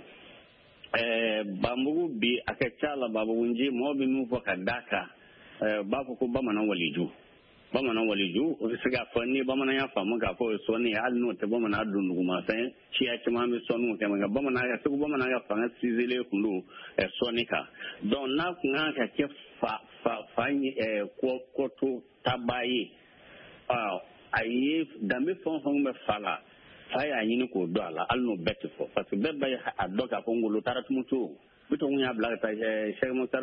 Banbugu bi a ka ca la Babugunji mɔgɔ bɛ min fɔ ka d'a kan b'a fɔ ko bamanan waliju bamanan waliju o bɛ se k'a fɔ ni bamanan y'a faamu k'a fɔ o ye sɔnni ye hali n'o tɛ bamanan dun dugumafɛn siya caman bɛ sɔnniw kɛ nka bamanan segu bamanan ka fanga sinsinlen kun don sɔnni kan donc n'a kun kan ka kɛ fa fa fa kɔto taba ye a ye danbe fɛn o fɛn bɛ fa la fa y'a ɲini k'o dɔn a la hali n'o bɛɛ tɛ fɔ parce que bɛɛ b'a dɔn k'a fɔ Ngolo taara tumutu Bitɔn y'a bila ka taa Sɛki Mukutari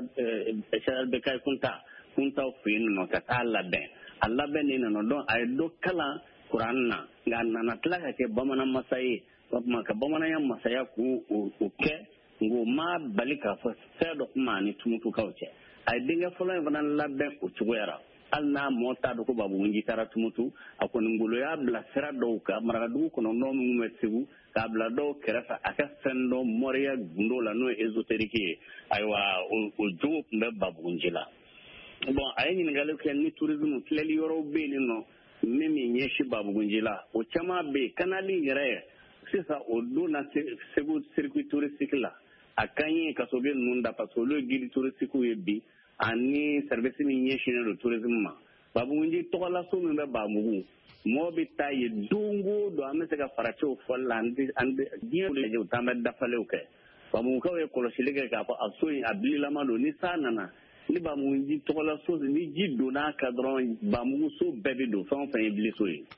Bɛkayi Kunta Kuntaw fɛ yen nɔ ka taa labɛn a labɛn de nana dɔn a ye dɔ kalan kuran na nka a nana tila ka kɛ bamanan masa ye o tuma ka bamananya masaya k'o kɛ nka o ma bali k'a fɔ fɛn dɔ kuma ani tumutukaw cɛ a ye denkɛ fɔlɔ in fana labɛn o cogoya la hali n'a mɔgɔ t'a dɔn ko Babugunji taara tumutu a kɔni Ngolo y'a bila sira dɔw kan marakadugu kɔnɔntɔn minnu bɛ Segu k'a bila dɔw kɛrɛfɛ a ka fɛn dɔ mɔriya gundo la n'o ye ésotérique ye ayiwa o jogo tun bɛ Babugunji la bon a ye ɲininkali kɛ ni tourisme filɛli yɔrɔw bɛ yen nɔ min min ɲɛsin Babugunji la o caman bɛ yen kanali yɛrɛ sisan o don na Segu circuit touristique la a ka ɲi ka so bɛ ninnu da parce que olu ye guide touristique ye bi ani service min ɲɛsinnen don tourisme ma Babugunji tɔgɔlaso min bɛ Bamugu mɔgɔ bɛ taa yen don o don an bɛ se ka faracew fɔli la diɲɛ lajɛ u t'an bɛ dafalew kɛ Bamugukaw ye kɔlɔsili kɛ k'a fɔ a so in a bililama don ni san nana ni Bamugunji tɔgɔlaso ni ji donna ka dɔrɔn Bamugu so bɛɛ bɛ don fɛn o fɛn ye biliso ye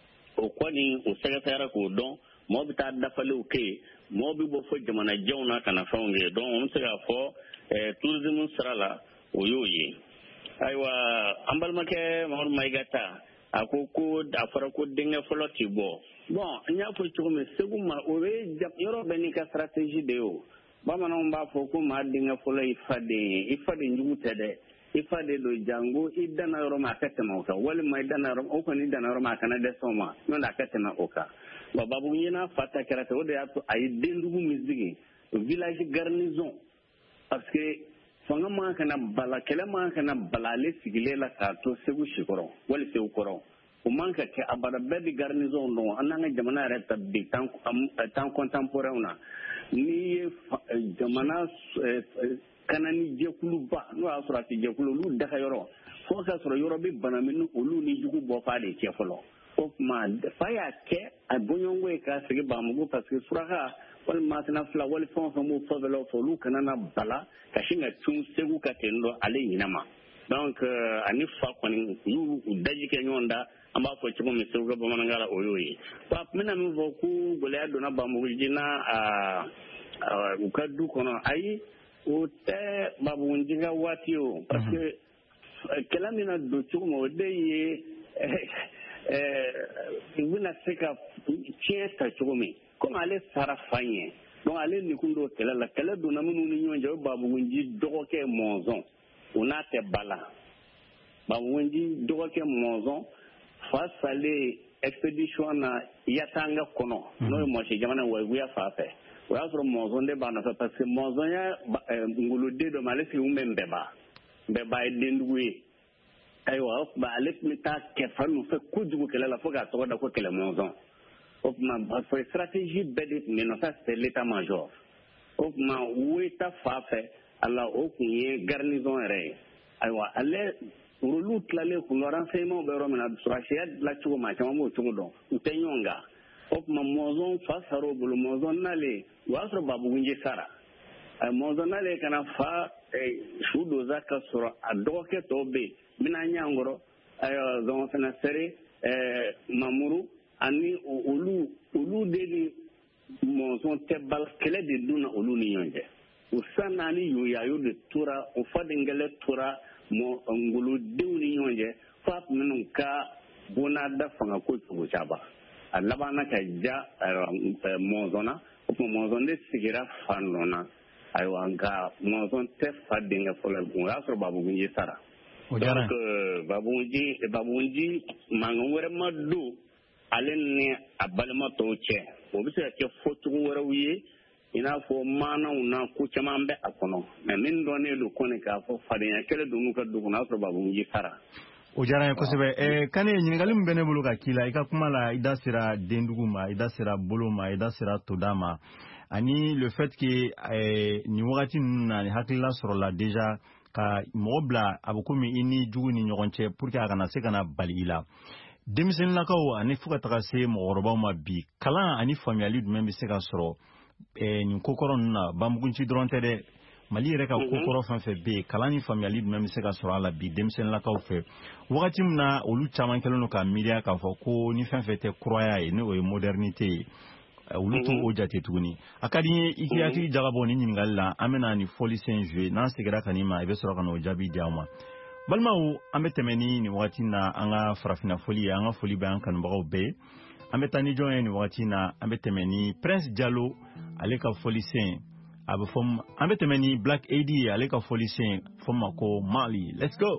o kɔni o sɛgɛsɛgɛra k'o dɔn mɔgɔ bɛ taa dafalew kɛ yen mɔgɔ bɛ bɔ fɔ jamanajanw na ka na fɛnw kɛ donc an bɛ se k'a fɔ tourisme sira la o y'o ye ayiwa an balimakɛ Mamadu Mayiga ta a ko ko a fɔra ko denkɛ fɔlɔ tɛ bɔ bon n y'a fɔ cogo min Segu ma o ye yɔrɔ bɛɛ n'i ka stratégie de ye o bamananw b'a fɔ ko maa denkɛ fɔlɔ i fa den ye i fa den jugu tɛ dɛ i fa de don jango i danna yɔrɔ ma a ka tɛmɛ o kan walima i danna yɔrɔ o kɔni i danna yɔrɔ ma a kana dɛsɛ o ma n'o tɛ a ka tɛmɛ o kan bon Babugunji n'a fa ta kɛra ten o de y'a to a ye den dugu min sigi village garnison parce que fanga man kana bala kɛlɛ man kana bala ale sigilen la k'a to Segu sikɔrɔ wali Segu kɔrɔ o man ka kɛ abada bɛɛ bɛ garnison dɔn an n'an ka jamana yɛrɛ ta bi temps contemporain na ni jamana kana ni jɛkuluba n'o y'a sɔrɔ a tɛ jɛkulu olu daga yɔrɔ fo ka sɔrɔ yɔrɔ bɛ bana min olu ni jugu bɔ fa de cɛ fɔlɔ o tuma fa y'a kɛ a bɔɲɔgɔnko ye k'a sigi Bamugu parce que suraka walima masina fila wali fɛn o fɛn b'o fɔbɛlaw fɔ olu kana na bala ka sin ka tun segu ka ten dɔ ale ɲinama donc ani fa kɔni u y'u daji kɛ ɲɔgɔn da an b'a fɔ cogo min segu ka bamanankan la o y'o ye wa n bɛna min fɔ ko gɛlɛya donna Bamugu jinɛ u ka du kɔnɔ ayi o tɛ Bamugu ka waati o parce que kɛlɛ min na don cogo min o de ye u bɛna se ka tiɲɛ ta cogo min komi ale sara fa ɲɛ donc ale nikun don kɛlɛ la kɛlɛ donna minnu ni ɲɔgɔn cɛ o Bamugu dɔgɔkɛ Mɔnzɔn o n'a tɛ bala Bamugu dɔgɔkɛ Mɔnzɔn fa salen expedition na Yatanga kɔnɔ n'o ye Mɔsi jamana Wayibuya fa fɛ o y'a sɔrɔ Mɔnzɔn de b'a nɔfɛ parce que Mɔnzɔn ye ngoloden dɔ ma ale sigi kun bɛ Nbɛba Nbɛba ye dendugu ye ayiwa o tuma ale tun bɛ taa kɛ fa nɔfɛ kojugu kɛlɛ la fo k'a tɔgɔ da ko kɛlɛ Mɔnzɔn o tuma stratégie bɛɛ de tun bɛ yen nɔ ça c'est l'état major o tuma Woyita fa fɛ ala o tun ye garnison yɛrɛ ye ayiwa ale olu tilalen kun renseignement bɛ yɔrɔ min na surasiya dilan cogo ma caman b'o cogo dɔn u tɛ ɲɔgɔn kan o tuma Mɔnzɔn fa sar'o bolo Mɔnzɔn nalen o y'a sɔrɔ Bamugu sara Mɔnzɔn nalen ka na fa su doza ka sɔrɔ a dɔgɔkɛ tɔw bɛ yen Mina Ɲankɔrɔ ayiwa Zɔnfɛnɛ Sɛre Mamuru ani olu olu de ni Mɔnzɔn tɛ bala kɛlɛ de donna olu ni ɲɔgɔn cɛ o san naani yoyayo de tora o fadenkɛlɛ tora ngolodenw ni ɲɔgɔn cɛ f'a tun bɛna ka bonada fanga ko cogo caba a labanna ka ja Mɔnzɔn na o tuma Mɔnzɔn de sigira fa nɔ na ayiwa nka Mɔnzɔn tɛ fa denkɛ fɔlɔ ye o y'a sɔrɔ Bamugu sara donc Bamugu Bamugu mankan wɛrɛ ma don ale ni a balima tɔw cɛ o bɛ se ka kɛ fɔcogo wɛrɛw ye i n'a fɔ maanaw na ko caman bɛ a kɔnɔ mais min dɔnnen don kɔni k'a fɔ fadenya kɛlɛ don n'u ka du kɔnɔ a sɔrɔ Bamugu sara o diyara n ye kosɛbɛ ɛɛ Kane ɲininkali min bɛ ne bolo ka k'i la i ka kuma la i da sera dendugu ma i da sera bolo ma i da sera toda ma ani le fait que nin wagati ninnu na ni hakilila sɔrɔla déjà ka mɔgɔ bila a bɛ komi i ni jugu ni ɲɔgɔn cɛ pour que a kana se ka na bali i la denmisɛnninlakaw ani fo ka taga se mɔgɔkɔrɔbaw ma bi kalan ani faamuyali jumɛn bɛ se ka sɔrɔ nin kokɔrɔ ninnu na Bamugu dɔrɔn tɛ dɛ Mali yɛrɛ ka kokɔrɔ fɛn fɛn bɛ yen kalan ni faamuyali jumɛn bɛ se ka sɔrɔ a la bi denmisɛnninlakaw fɛ wagati min na olu caman kɛlen don ka miiriya k'a fɔ ko ni fɛn fɛn tɛ kuraya ye n'o ye modernité ye olu t'o o jate tuguni a ka di n ye i k'i hakili jagabɔ ni ɲininkali la an bɛna nin fɔli sen jouer n'an seginna ka nin ma i bɛ sɔrɔ ka n'o jaabi di aw ma balimaw an bɛ tɛmɛ ni nin wagati na an ka farafinna foli ye an ka foli bɛ an kanubagaw bɛɛ ye an bɛ taa ni jɔn ye nin wagati na an bɛ tɛmɛ ni Prince Diallo ale ka foli sen a bɛ fɔ an bɛ tɛmɛ ni Black A D ye ale ka foli sen fɔ ma ko Mali let's go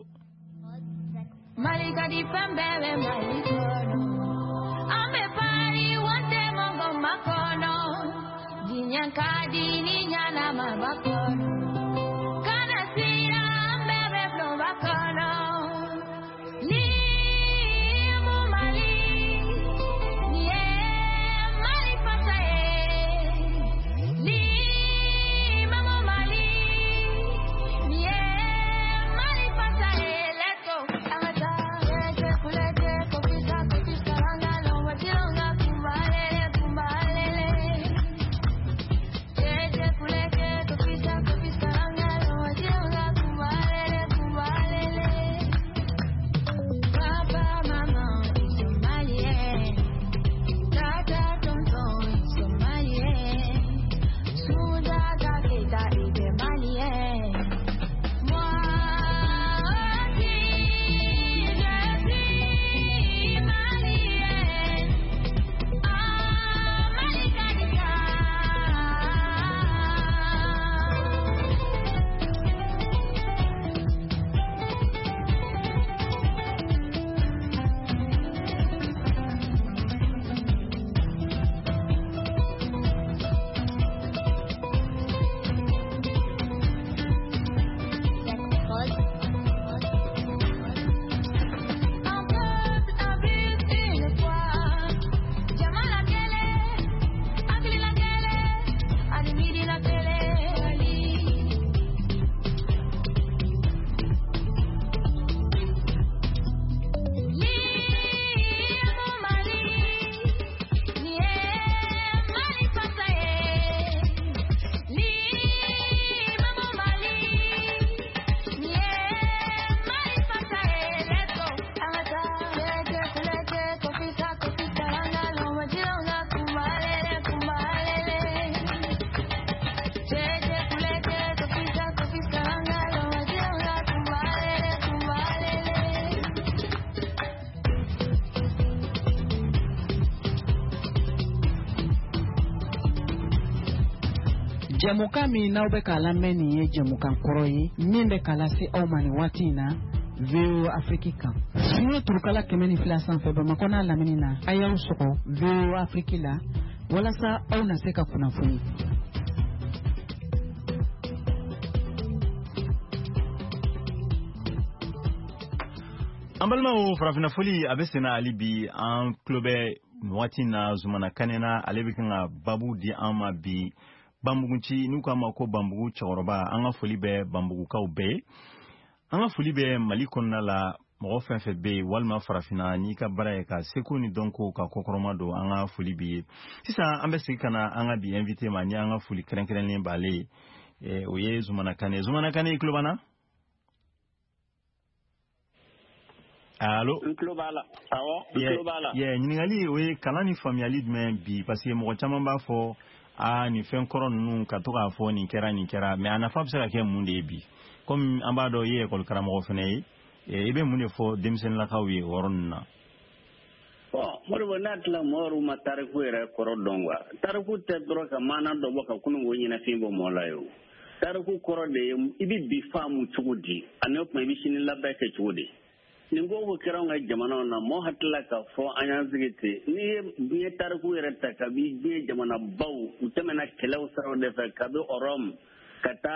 Mali ka di fɛn bɛɛ bɛ Mali kɔnɔ an bɛ pari wante mɔgɔ ma kɔnɔ diɲɛ ka di ni ɲanama ba kɔnɔ kana sira an bɛɛ bɛ filɛ ba kɔnɔ ni mu Mali ni ye Mali fasa ye ni ma mu Mali ni ye Mali fasa ye let's go an ka taa kule kule kopisa kopisa langa longwa tilonga kumbalele kumbalele kule kule kopisa kopisa Jamuka mi na ube kala meni ye jamuka koroyi minde kala si omani watina Veo Afrika. Siyo turukala kemeni fila sanfe ba makona lamini na aya usoko Veo Afrikila wala sa au naseka kuna funi. Ambalma o farafina foli abesena alibi an klobe watina zumana kanena alebikanga babu di ama bi bambugunci nuka ma ko bambugu choroba anga foli be bambugu kaw be anga foli be mali konna la mo fenfe be walma farafina ni ka bara ka seko ni donko ka kokoroma do anga foli bi sisa ambesi kana anga bi invité ma ni anga foli krenkren len bale e oye zumana kane zumana kane klobana. Allo Globala awo globala yeah nyingali we kalani familiali men bi parce que mo chama ba fo a ni fen koron nu ka to ka fo ni kera ni kera mais ana fa bsaka ke munde bi comme ambado ye ko karamo fene e be munde fo demsen la kawi woronna bon mo na tla moru matare ko era koro dongwa tarku te dro ka mana do boka kunu woni na fimbo mo layo tarku koro de ibi bi famu chugudi anop mai bi shinin labba ke chugudi ningo ko kirango jamana na mo hatla ka fo anya zigiti ni bi tarku yerata ka bi bi jamana baw utemena kelaw saro de fa ka bi orom kata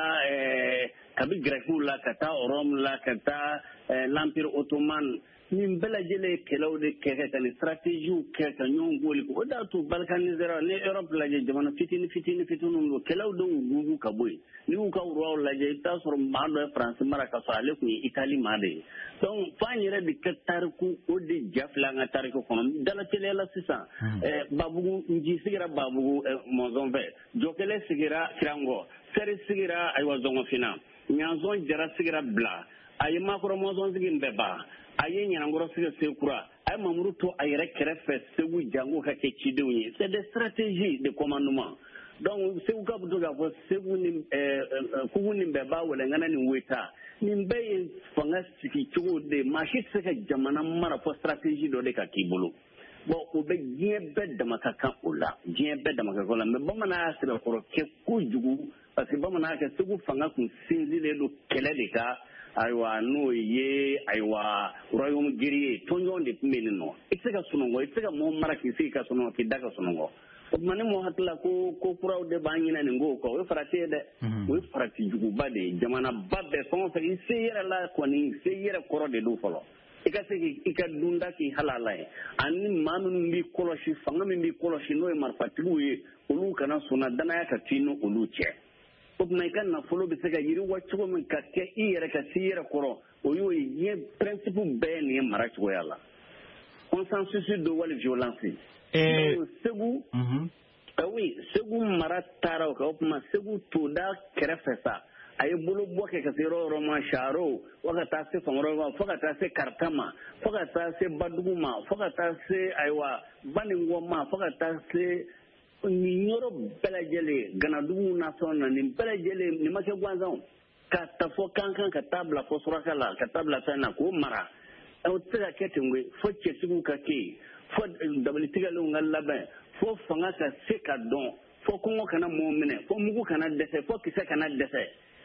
eh kabi grekula kata orom la kata l'empire ottoman ni bela jele kelaw de keke kan strategie keke nyongoli ko da to balkanisera ni europe la jamana fitini fitini fitunu do kelaw do gugu kaboy ni ka ro la je ta sor mando france maraka so ale ko italy made donc fanyere de katarku o de jafla nga tariko kono dala tele la sisa eh babu nji sigira babu mozonve jokele sigira kirango seri sigira ay wazongo fina nyanzon jara sigira bla ay makro mozon sigin beba ay nyangoro sigira sekura ay mamuru to ay rek refe segu jango ka ke chidewni c'est des stratégies de commandement donc segu ka buto ga fo segu ni eh kugu ni beba wala ngana ni weta ni mbeye fanga siki chugo de machit seka jamana mara fo stratégie do de ka kibulu bon o be gien be de makaka ola gien be de makaka ola me bomana asira koro ke kujugu parce que bomana ke segu fanga kun sinzile do kele de ka aywa no ye aywa royaume guerrier tonjon de menino ekseka sunongo ekseka mo mara ki sika sunongo ki daga sunongo mane mo hatla ko ko kuraw de banyina ni ngo ko we farate de we farati jugu bade jamana babbe son fe seyera la ko ni seyera koro de do folo ikase ki ikadunda ki halala ani manu mbi koloshi fanga mbi koloshi no e marfatibu ye ulu kana suna dana ya katino ulu che obna kan na folo be sega yiri wacco men kakke iyere ka seyera koro o yo ye principe ben ye maracho yalla consensus de wal violence eh segu mhm oui segu maratara ko ma segu to da krefesa ay bulu boke ka sero roma sharo waka ta se famoro waka ta se kartama waka ta se baduguma waka ta se aywa baningo ma waka ta se ni nyoro belajele ganadugu na sonna ni belajele ni make gwanzon ka tafo kankan ka tabla fo surakala ka tabla sana ko mara o tsaka ketengwe fo chesugu ka ke fo dabalitigale ngal laban fo fanga ka se ka don fo kongo kana momene fo mugu kana dese fo kise kana dese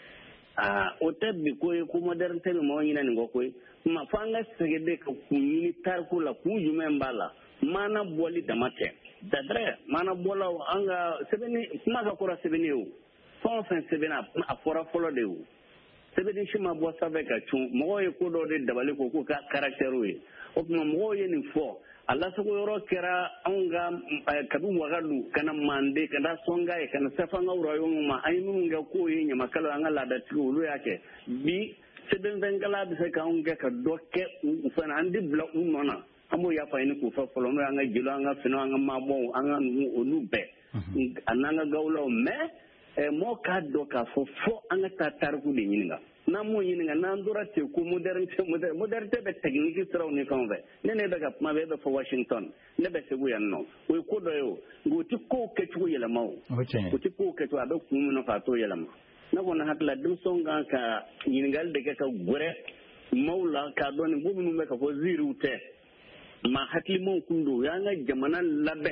ah o tabbi ko ko modernité mo nyina ngo ko ma fanga segede ka kunyi tarku la kuju membala mana boli damate dadre mana bola anga sebeni kuma ka kora sebeni o fon fen sebena afora folo de o sebeni shima bo sabe ka chu mo ye ko do de dabale ko ko ka caractère o o kuma mo ye ni fo Allah sako yoro kera anga kadu wagadu kana mande kana songa e kana safanga urayo ma ayinu nga ko ye nyama kala anga lada tigo lu yake bi seben bengala bi se ka anga ka dokke ufana andi bla umona amo ya fa ni ku fa folo no anga jilo anga fino anga mabo anga olube ananga gawlo me e mo ka doka fo fo anga tatarku de nyinga na mo yinga na ndora te ku modernité modernité be technique siraw ni kan ve ne ne daga ma be fo Washington ne be se guyan no we ko do yo go ti ko ke tu yela maw ko ti ko ke tu ado ku no fa to yela ma na ko na hatla dum songa ka yingal de ka gore mawla ka do ni bubu no me ka fo ziru te ma hatli mo kundo ya nga jamana labe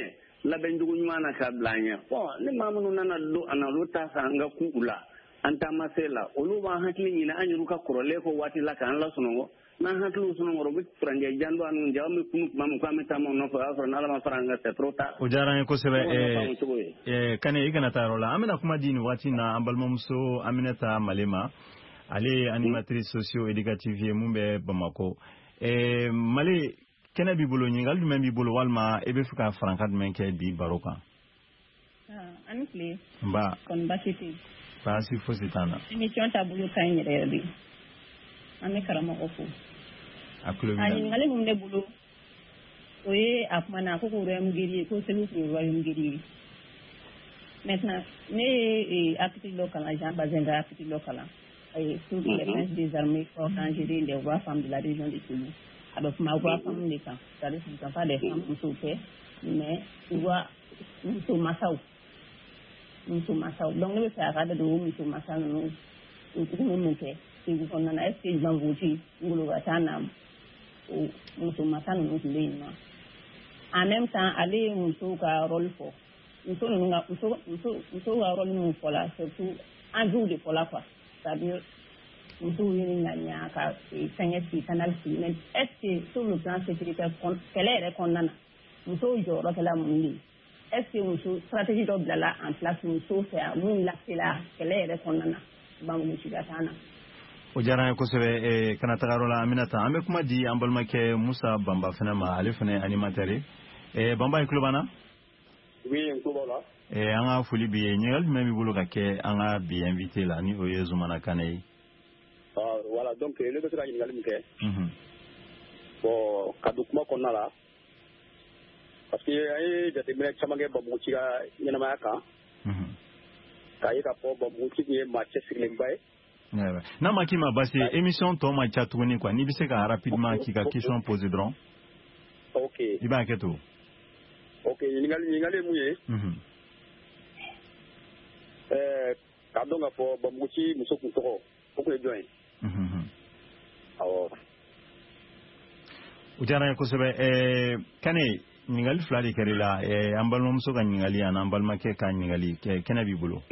labɛn jugu ɲuman na ka bila an ɲɛ bon ni maa minnu nana don a na olu ta fɛ an ka ku u la an taamasen la olu b'an hakili ɲini an yɛrɛ ka kɔrɔlen ko waati la k'an lasunɔgɔ n'an hakiliw sunɔgɔ u bɛ furancɛ jan don an n'u cɛ an bɛ kunu tuma min k'an bɛ taama u nɔfɛ o y'a sɔrɔ n'ala ma fara an kan c'est trop tard. o diyara an ye kosɛbɛ Kane i kana taa yɔrɔ la an bɛna kuma di nin waati in na an balimamuso Aminata Malema ale ye animatrice socio-éducative ye mun bɛ Bamako Male kɛnɛ b'i bolo ɲininkali jumɛn b'i bolo walima i bɛ fɛ ka farankan jumɛn kɛ bi baro kan. ani tile. nba kɔni baasi tɛ yen. baasi fosi t'an na. émission taabolo ka ɲi yɛrɛ yɛrɛ de an bɛ karamɔgɔ fo. a tulo b'i la. a ɲininkali min bɛ bolo o ye a kuma na ko ko royaume-giri ye ko segu tun ye royaume-giri ye maintenant ne ye article dɔ kalan Jean Bazin ka article dɔ kalan sur les princes des armées hors danger des rois femmes de la région de Sédhiou. a bɛ kuma roi femme de kan c'est-à-dire ce ne sont pas des femmes musow tɛ mais roi muso masaw muso masaw donc ne bɛ fɛ a ka da don o muso masa ninnu u kun mun kɛ Sédhiou kɔnɔna na est ce que Janvuti Ngolobata na o muso masa ninnu tun bɛ yen nɔ en même temps ale ye musow ka rôle fɔ muso ninnu ka muso muso musow ka rôle min fɔla surtout enjeux de fɔla quoi c'est-à-dire musow ye ŋaniya ka fɛngɛ sigi canal sigi mais est ce que sur le plan sécuritaire kɛlɛ yɛrɛ kɔnɔna na musow jɔyɔrɔ kɛla mun de ye est ce que muso stratégie dɔ bilala en place musow fɛ yan mun lasela kɛlɛ yɛrɛ kɔnɔna na bangun siga t'an na. o diyara an ye kosɛbɛ kana taga yɔrɔ la Aminata an bɛ kuma di an balimakɛ Musa Bamba fana ma ale fana ye animateur ye Bamba i tulo b'an na. oui n tulo b'aw la. an ka foli b'i ye ɲininkali jumɛn b'i bolo ka kɛ an ka bi invité la ni o ye Zumana Kane ye. voilà donc ne bɛ se ka ɲininkali min kɛ. bon ka don kuma kɔnɔna la parce que an ye jateminɛ caman kɛ Banbugunci ka ɲɛnamaya kan. k'a ye k'a fɔ Banbugunci tun ye maa cɛsirilenba ye. n'a ma k'i ma basi ye émission tɔ ma ca tuguni quoi n'i bɛ se ka rapidement k'i ka question poser dɔrɔn. ok i b'a kɛ to. ok ɲininkali ɲininkali ye mun ye. ɛɛ k'a dɔn k'a fɔ Banbugunci muso kun tɔgɔ o kun ye jɔn ye. awɔ. o diyara n ye kosɛbɛ Kane ɲininkali fila de kɛra i la an balimamuso ka ɲininkali ani an balimakɛ ka ɲininkali kɛnɛ b'i bolo.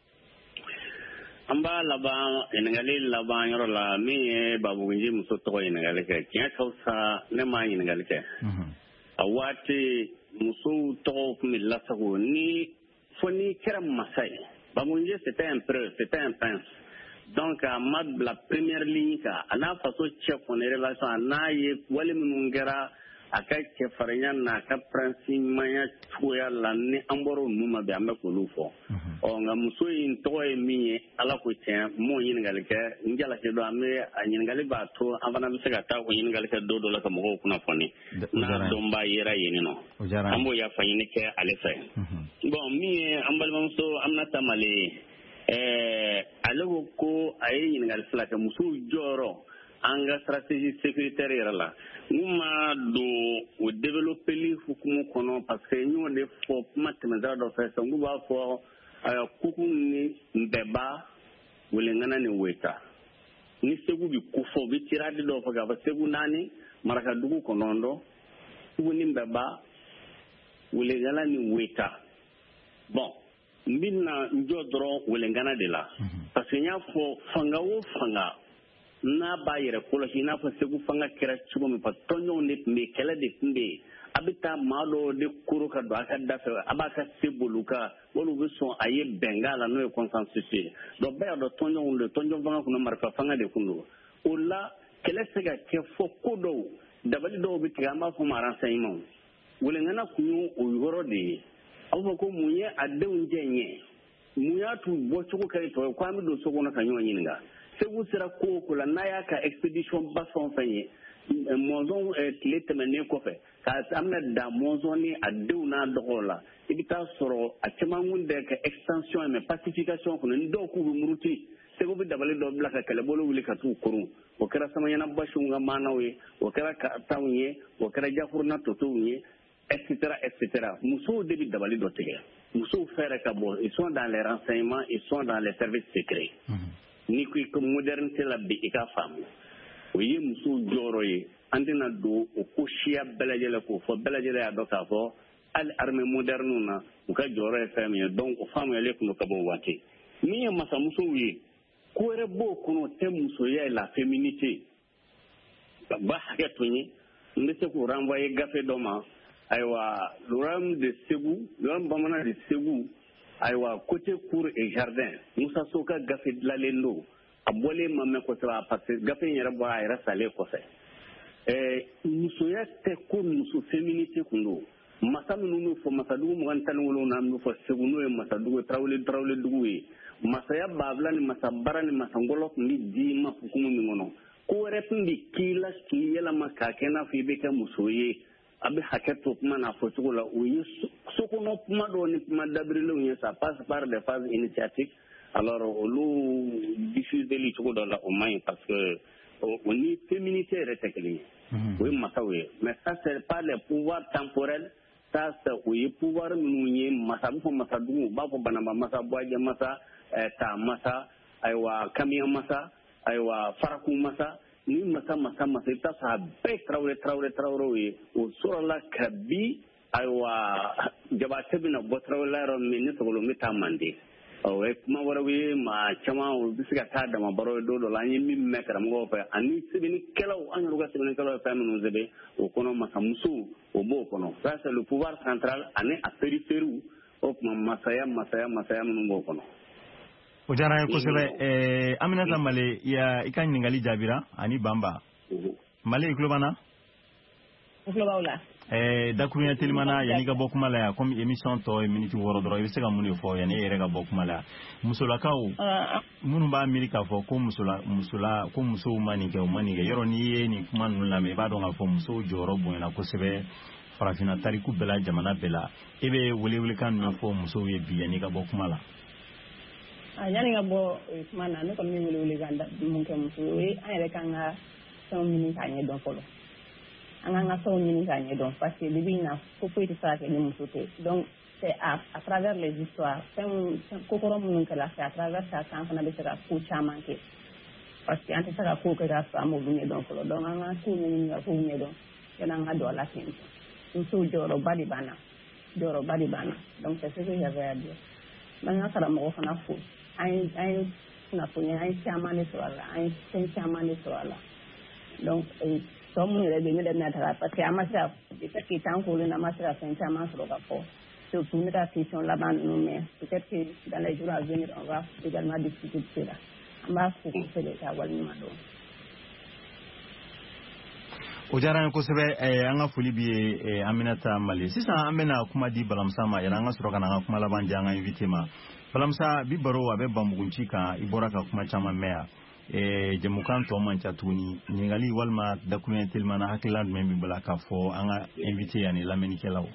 an b'a laban ɲininkali laban yɔrɔ la min ye Banbugunci muso tɔgɔ ɲininkali kɛ tiɲɛ ka fisa ne m'a ɲininkali kɛ. a waati musow tɔgɔw tun bɛ lasago ni fo n'i kɛra masa ye Banbugunci c'était un preux c'était un prince. donc a ma bila première ligne kan a n'a faso cɛ kɔni relation a n'a ye wale minnu kɛra a ka cɛfarinya n'a ka prince-ɲumanya cogoya la ni an bɔra ninnu ma bi an bɛ k'olu fɔ. ɔ nka muso in tɔgɔ ye min ye ala ko tiɲɛ m'o ɲininkali kɛ n jalaki dɔn an bɛ a ɲininkali b'a to an fana bɛ se ka taa o ɲininkali kɛ don dɔ la ka mɔgɔw kunnafoni n'a dɔnbaa yera yen nɔ an b'o yafa ɲini kɛ ale fɛ. bon min ye an balimamuso Aminata Male ye ɛɛ ale ko ko a ye ɲininkali fila kɛ musow jɔyɔrɔ an ka stratégie sécuritaire yɛrɛ la n ma don o développeli hukumu kɔnɔ parce que n y'o de fɔ kuma tɛmɛsira dɔ fɛ n b'a fɔ kuku ni Nbɛba Welengana ni Weta ni Segu bi kofɔ u bɛ tirade dɔw fɔ k'a fɔ Segu naani Marakadugu kɔnɔntɔn Segu ni Nbɛba Welengana ni Weta bon n bɛna n jɔ dɔrɔn Welengana de la parce que n y'a fɔ fanga o fanga n'a b'a yɛrɛ kɔlɔsi i n'a fɔ Segu fanga kɛra cogo min parce que tɔnjɔnw de tun bɛ yen kɛlɛ de tun bɛ yen a bɛ taa maa dɔw de koro ka don a ka da fɛ a b'a ka se boli ka wali u bɛ sɔn a ye bɛnkan la n'o ye consensus ye donc bɛɛ y'a dɔn tɔnjɔnw de tɔnjɔn fanga kun don marifa fanga de kun don o la kɛlɛ se ka kɛ fɔ ko dɔw dabali dɔw bɛ tigɛ an b'a fɔ ma renseignement Welengana kun ye o yɔrɔ de ye a b'a fɔ ko mun ye a denw jɛ ɲɛ mun y'a t'u bɔcogo kɛ tɔ ye ko an bɛ don so kɔnɔ ka ɲɔgɔn ɲininka Segu sera ko o ko la n'a y'a ka expédition ba fɛn o fɛn ye mɔnzɔn tile tɛmɛnen kɔfɛ k'a an bɛna dan mɔnzɔn ni a denw n'a dɔgɔw la i bɛ taa sɔrɔ a caman kun tɛ ka extension ye mais pacification kɔnɔ ni dɔw k'u bɛ muruti Segu bɛ dabali dɔ bila ka kɛlɛbolo wuli ka t'u koron o kɛra Samaɲana Basiw ka maanaw ye o kɛra Karataw ye o kɛra Jafuruna Totow ye et cetera et cetera musow de bɛ dabali dɔ tigɛ musow fɛɛrɛ ka bɔ ils sont dans les renseignements ils sont dans les services secrets. Ni ko i ka modernité la bi i ka faamu o ye musow jɔyɔrɔ ye an tɛna don o ko siya bɛɛ lajɛlen k'o fɔ bɛɛ lajɛlen y'a dɔn k'a fɔ al armée moderne na u ka jɔyɔrɔ ye fɛn min ye donc o faamuyalen kun do ka bɔ waati min ye masamusow ye ko wɛrɛ b'o kɔnɔ tɛ musoya la féminité ba hakɛ to ye n bɛ se k'o renvoyer gafe dɔ ma ayiwa l'Oram de Ségou l'Oram bamanan de Ségou ayiwa côté cour et jardin Musa Sow ka gafe dilanlen do a bɔlen ma mɛn kosɛbɛ parce que gafe in yɛrɛ bɔra a yɛrɛ salen kɔfɛ ɛɛ musoya tɛ ko muso féminité kun do masa minnu bɛ fɔ masadugu mugan tan ni wolonwula min bɛ fɔ Segu n'o ye masadugu ye Tarawele Tarawele dugu ye masaya banfula ni masabara ni masangɔlɔ tun bɛ di ma hukumu min kɔnɔ ko wɛrɛ tun bɛ k'i la k'i yɛlɛma k'a kɛ i n'a fɔ i bɛ kɛ muso ye a bɛ hakɛ to kuma n'a fɔcogo la o ye sokɔnɔ kuma dɔw ni kuma dabirilenw ye ça passe par des phases initiatiques alors olu diffuseli cogo dɔ la o man ɲi parce que o ni féminité yɛrɛ tɛ kelen ye o ye masaw ye mais ça c'est pas les pouvoirs temporels ça c'est o ye pouvoir minnu ye masa a bɛ fɔ masadugu u b'a fɔ banaba masa buwajɛ masa ta masa ayiwa kamiya masa ayiwa farakun masa ni masa masa masa i bɛ taa sɔrɔ a bɛɛ tarawele tarawele tarawelew ye o sɔrɔla ka bi ayiwa jabatɛ bɛna bɔ tarawele la yɔrɔ min ne sɔgɔlen n bɛ taa mande o ye kuma wɛrɛw ye maa caman o bɛ se ka taa damabaro ye don dɔ la an ye min mɛn karamɔgɔw fɛ ani sɛbɛnnikɛlaw an yɛrɛ ka sɛbɛnnikɛlaw ye fɛn minnu sɛbɛn o kɔnɔ masamusow o b'o kɔnɔ ça c'est le pouvoir central ani a périphériw o tuma masaya masaya masaya minnu b'o kɔnɔ. o diyara n ye kosɛbɛ ɛɛ Aminata Male i ka ɲininkali jaabira ani Banba Male i tulo b'an na. n tulo b'aw la. ɛɛ dakuruɲɛ telimana yanni ka bɔ kuma la yan comme émission tɔ ye miniti wɔɔrɔ dɔrɔn i bɛ se ka mun de fɔ yanni e yɛrɛ ka bɔ kuma la yan musolakaw minnu b'a miiri k'a fɔ ko musola musola ko musow ma nin kɛ u ma nin kɛ yɔrɔ n'i ye nin kuma ninnu lamɛn i b'a dɔn k'a fɔ musow jɔyɔrɔ bonyana kosɛbɛ farafinna tariku bɛɛ la jamana bɛɛ la e bɛ welewelekan ninnu fɔ musow ye bi yanni ka bɔ kuma la. yanni ka bɔ kuma na ne kɔni bɛ welewelekan mun kɛ musow ye an yɛrɛ kan ka fɛnw ɲini k'a ɲɛdɔn fɔlɔ. an kan ka fɛnw ɲini k'a ɲɛdɔn parce que bibi in na ko foyi tɛ se ka kɛ ni muso tɛ donc c'est à, à travers les histoires fɛn kokɔrɔ minnu kɛra c'est à travers ça an fana bɛ se ka ko caman kɛ parce que an tɛ se ka ko kɛ k'a sɔrɔ an m'olu ɲɛdɔn fɔlɔ donc an ka ko ɲini ka kow ɲɛdɔn yanni an ka don a la ten musow jɔyɔrɔba de b'an na jɔyɔrɔba de b'an na donc c'est ce que j'avais à dire n'an ka karamɔgɔ fana fo an ye an ye kunnafoni an ye caman de sɔrɔ a la an ye fɛn caman de sɔrɔ a la donc tɔ minnu yɛrɛ bɛ yen ne de bɛna taga parce que an ma se ka peut-être que temps kolen na an ma se ka fɛn caman sɔrɔ ka fɔ surtout ne ka question laban ninnu mais peut-être que dans les jours à venir on va également discuter de cela an b'a fo kosɛbɛ k'a waleɲuman dɔn. o diyara n ye kosɛbɛ an ka foli b'i ye Aminata Male sisan an bɛna kuma di Balamusa ma yanni an ka sɔrɔ ka na an ka kuma laban di an ka invité ma Balamusa bi baro a bɛ Banbugunci kan i bɔra ka kuma caman mɛn yan. Jamukan tɔ man ca tuguni ɲininkali walima dakuruɲɛ telimana hakilila jumɛn b'i bolo k'a fɔ an ka invité ani lamɛnnikɛlaw.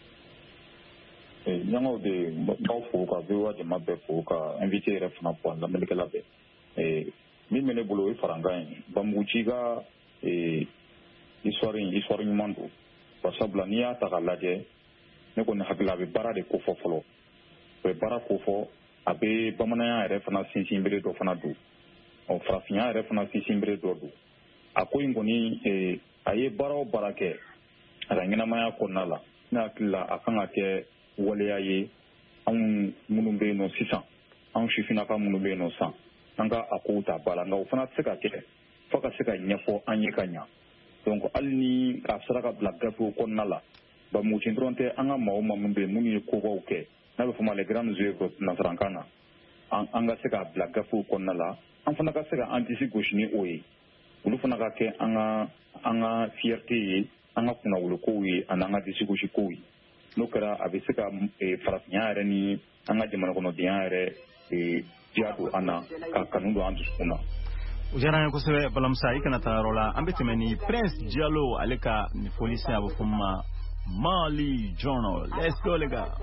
ɲɛŋaw de b'aw fo ka V O A jama bɛɛ fo ka invité yɛrɛ fana fo ani lamɛnnikɛla bɛɛ min bɛ ne bolo o ye farankan ye Banbugunci ka histoire in histoire ɲuman don barisabula n'i y'a ta k'a lajɛ ne kɔni hakili a bɛ baara de ko fɔ fɔlɔ a bɛ baara ko fɔ a bɛ bamananya yɛrɛ fana sinsin bere dɔ fana don. ɔ farafinya yɛrɛ fana sinsinbere dɔ don a ko in kɔni a ye baara o baara kɛ a ka ɲɛnamaya kɔnɔna la ne hakili la a kan ka kɛ waleya ye anw minnu bɛ yen nɔ sisan anw sifinnaka minnu bɛ yen nɔ sisan an ka a kow ta ba la nka o fana tɛ se ka kɛ fo ka se ka ɲɛfɔ an ye ka ɲa donc hali ni a sera ka bila gafew kɔnɔna la Banbugunci dɔrɔn tɛ an ka maa o maa minnu bɛ yen minnu ye kobaw kɛ n'a bɛ fɔ o ma les grandes œuvres nansarakan na an ka se k'a bila gafew kɔnɔna la an fana ka se ka an disi gosi ni o ye olu fana ka kɛ an ka an ka fierté ye an ka kunnawolokow ye ani an ka disi gosi kow ye n'o kɛra a bɛ se ka farafinya yɛrɛ ni an ka jamana kɔnɔdenya yɛrɛ diya don an na ka kanu don an dusukun na. o diyara n ye kosɛbɛ Balamusa i kana taa yɔrɔ la an bɛ tɛmɛ ni Prince Diallo ale ka nin foli se a bɛ fɔ ma Mali Journal let's go les gars.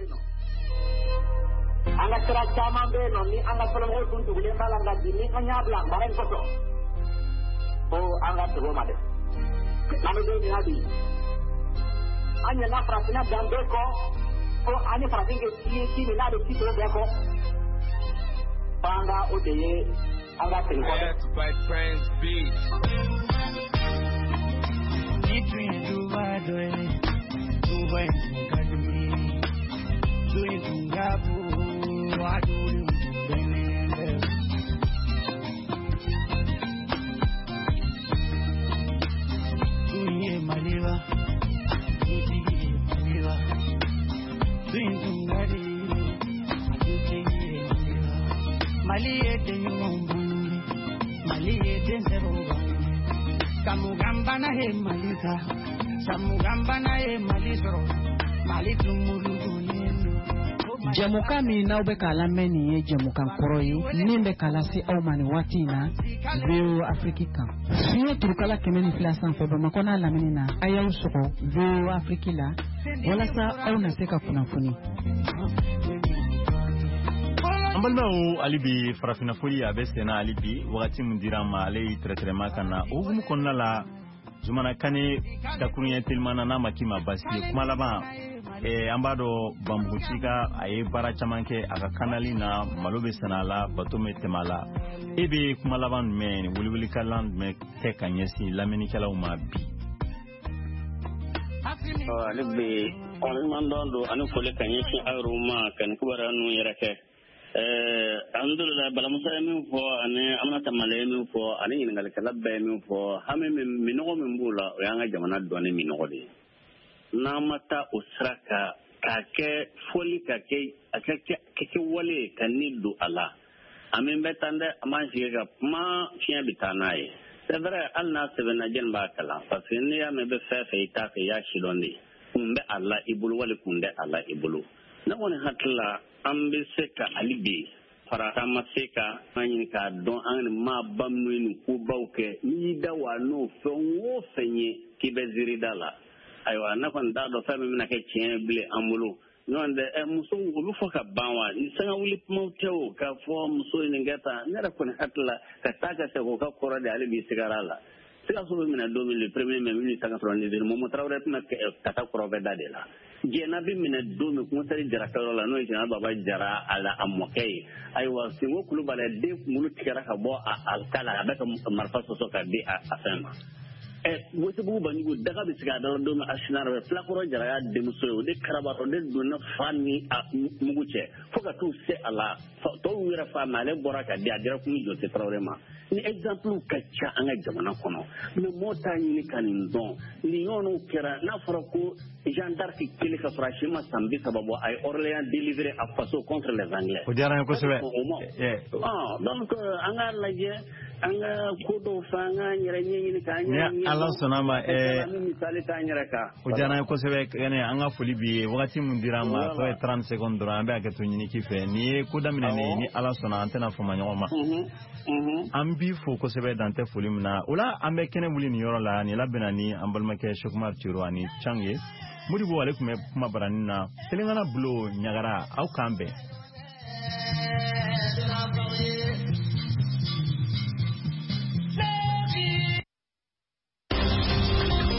an ka sira caman bɛ yen nɔ ni an ka fɔlɔmɔgɔw tun tugulen b'a la nka bi ni an y'a bila mara in kɔsɔn ko an ka sɛbɛn ma dɛ an bɛ don min na bi an ɲɛna farafinna dan bɛɛ kɔ ko an ni farafin kɛ ci ci min n'a bɛ ci tɔw bɛɛ kɔ fo an ka o de ye an ka segin kɔ dɛ. Between Dubai, Dubai, Dubai, ngabu aduri benende Uye maliva Uye maliva Bindungari Uye maliva Maliye denyumbundi Maliye denzeroba Kamugambana he malika Samugambana he malisoro Jamuka mi na ube kala meni ye jamuka koroyi nimbe kala si au mani watina veo Afrika siye turukala kemeni filasan febe makona lamini na aya usoko veo Afrikila wala sa au naseka funafuni ambalma alibi farafina fuli abese na alibi wakati mundira ma ale tretrema kana ugumu konna la zumana kane dakunya tilmana na makima basi kuma laba e ambado bambuchika aye bara chamanke aka kanali na malobe sanala batome temala ebe kuma laba men wulwuli kaland me teka nyesi lamini kala umabi ah libe on mandondo anu fole kanyesi aruma kan kubara nu yarake eh alhamdulillah bala musa min fo ane amna tamale min fo ane ngal kala be min fo hame min minogo min bula o yanga jamana doni minogo de namata usraka kake foli kake akake kake wale kanidu ala amin betande amanji ga ma fien bitanaye c'est vrai alna sebena jen ba kala parce que ni ya mebe fe fe ita fe ya shilonde kumbe alla ibulu wale kunde alla ibulu na woni hatla ambe seka alibi para kama seka manyi ka don an ma bamnu ni ku bawke ni da wa no fe wo fenye kibeziri dala aywa na kon da do fami mina ke chien ble amulu nonde e muso ngulu foka banwa ni sanga wuli mawtewo ka fo muso ni ngata nera kon hatla ka taka se ko ka kora de alibi sigarala sika so mina do mi le premier même ni sanga so ni de mo mo trawre na ka ta koro be dadela jena bi mina do mi ko tari jara ka la no jena baba jara ala amokai aywa singo kulu bale de mulu tikara ka bo al kala ba ka marfa so so ka de afema e wote bu bani go daga bi siga dala do mi ashinar be flakoro jara ya de muso de karabato de do na fani muguche foka tu se ala to wira fa male boraka de adira ku jo te problema ni exemple ka cha anga jamana kono ni mota ni kanin don ni yono kera na farako Jean d'Arc kile ka frashima sambi sababu ay Orléans délivré à Faso contre les Anglais o diara ko sebe ah donc anga laje anga kodo fanga nyere nyi ka nyi ya Allah sonama e misali ka nyere ka o diara ko sebe ene anga foli bi wakati mundira ma so trente secondes ro ambe akato nyini kife ni ko damina ni ni Allah sona antena fo manyo ma ambi fo ko sebe dante foli mna ola ambe kene muli ni yoro la ni labena ni ambalma ke shokmar tirwani change muri bo ale kuma kuma baranina telengana bulo nyagara au kambe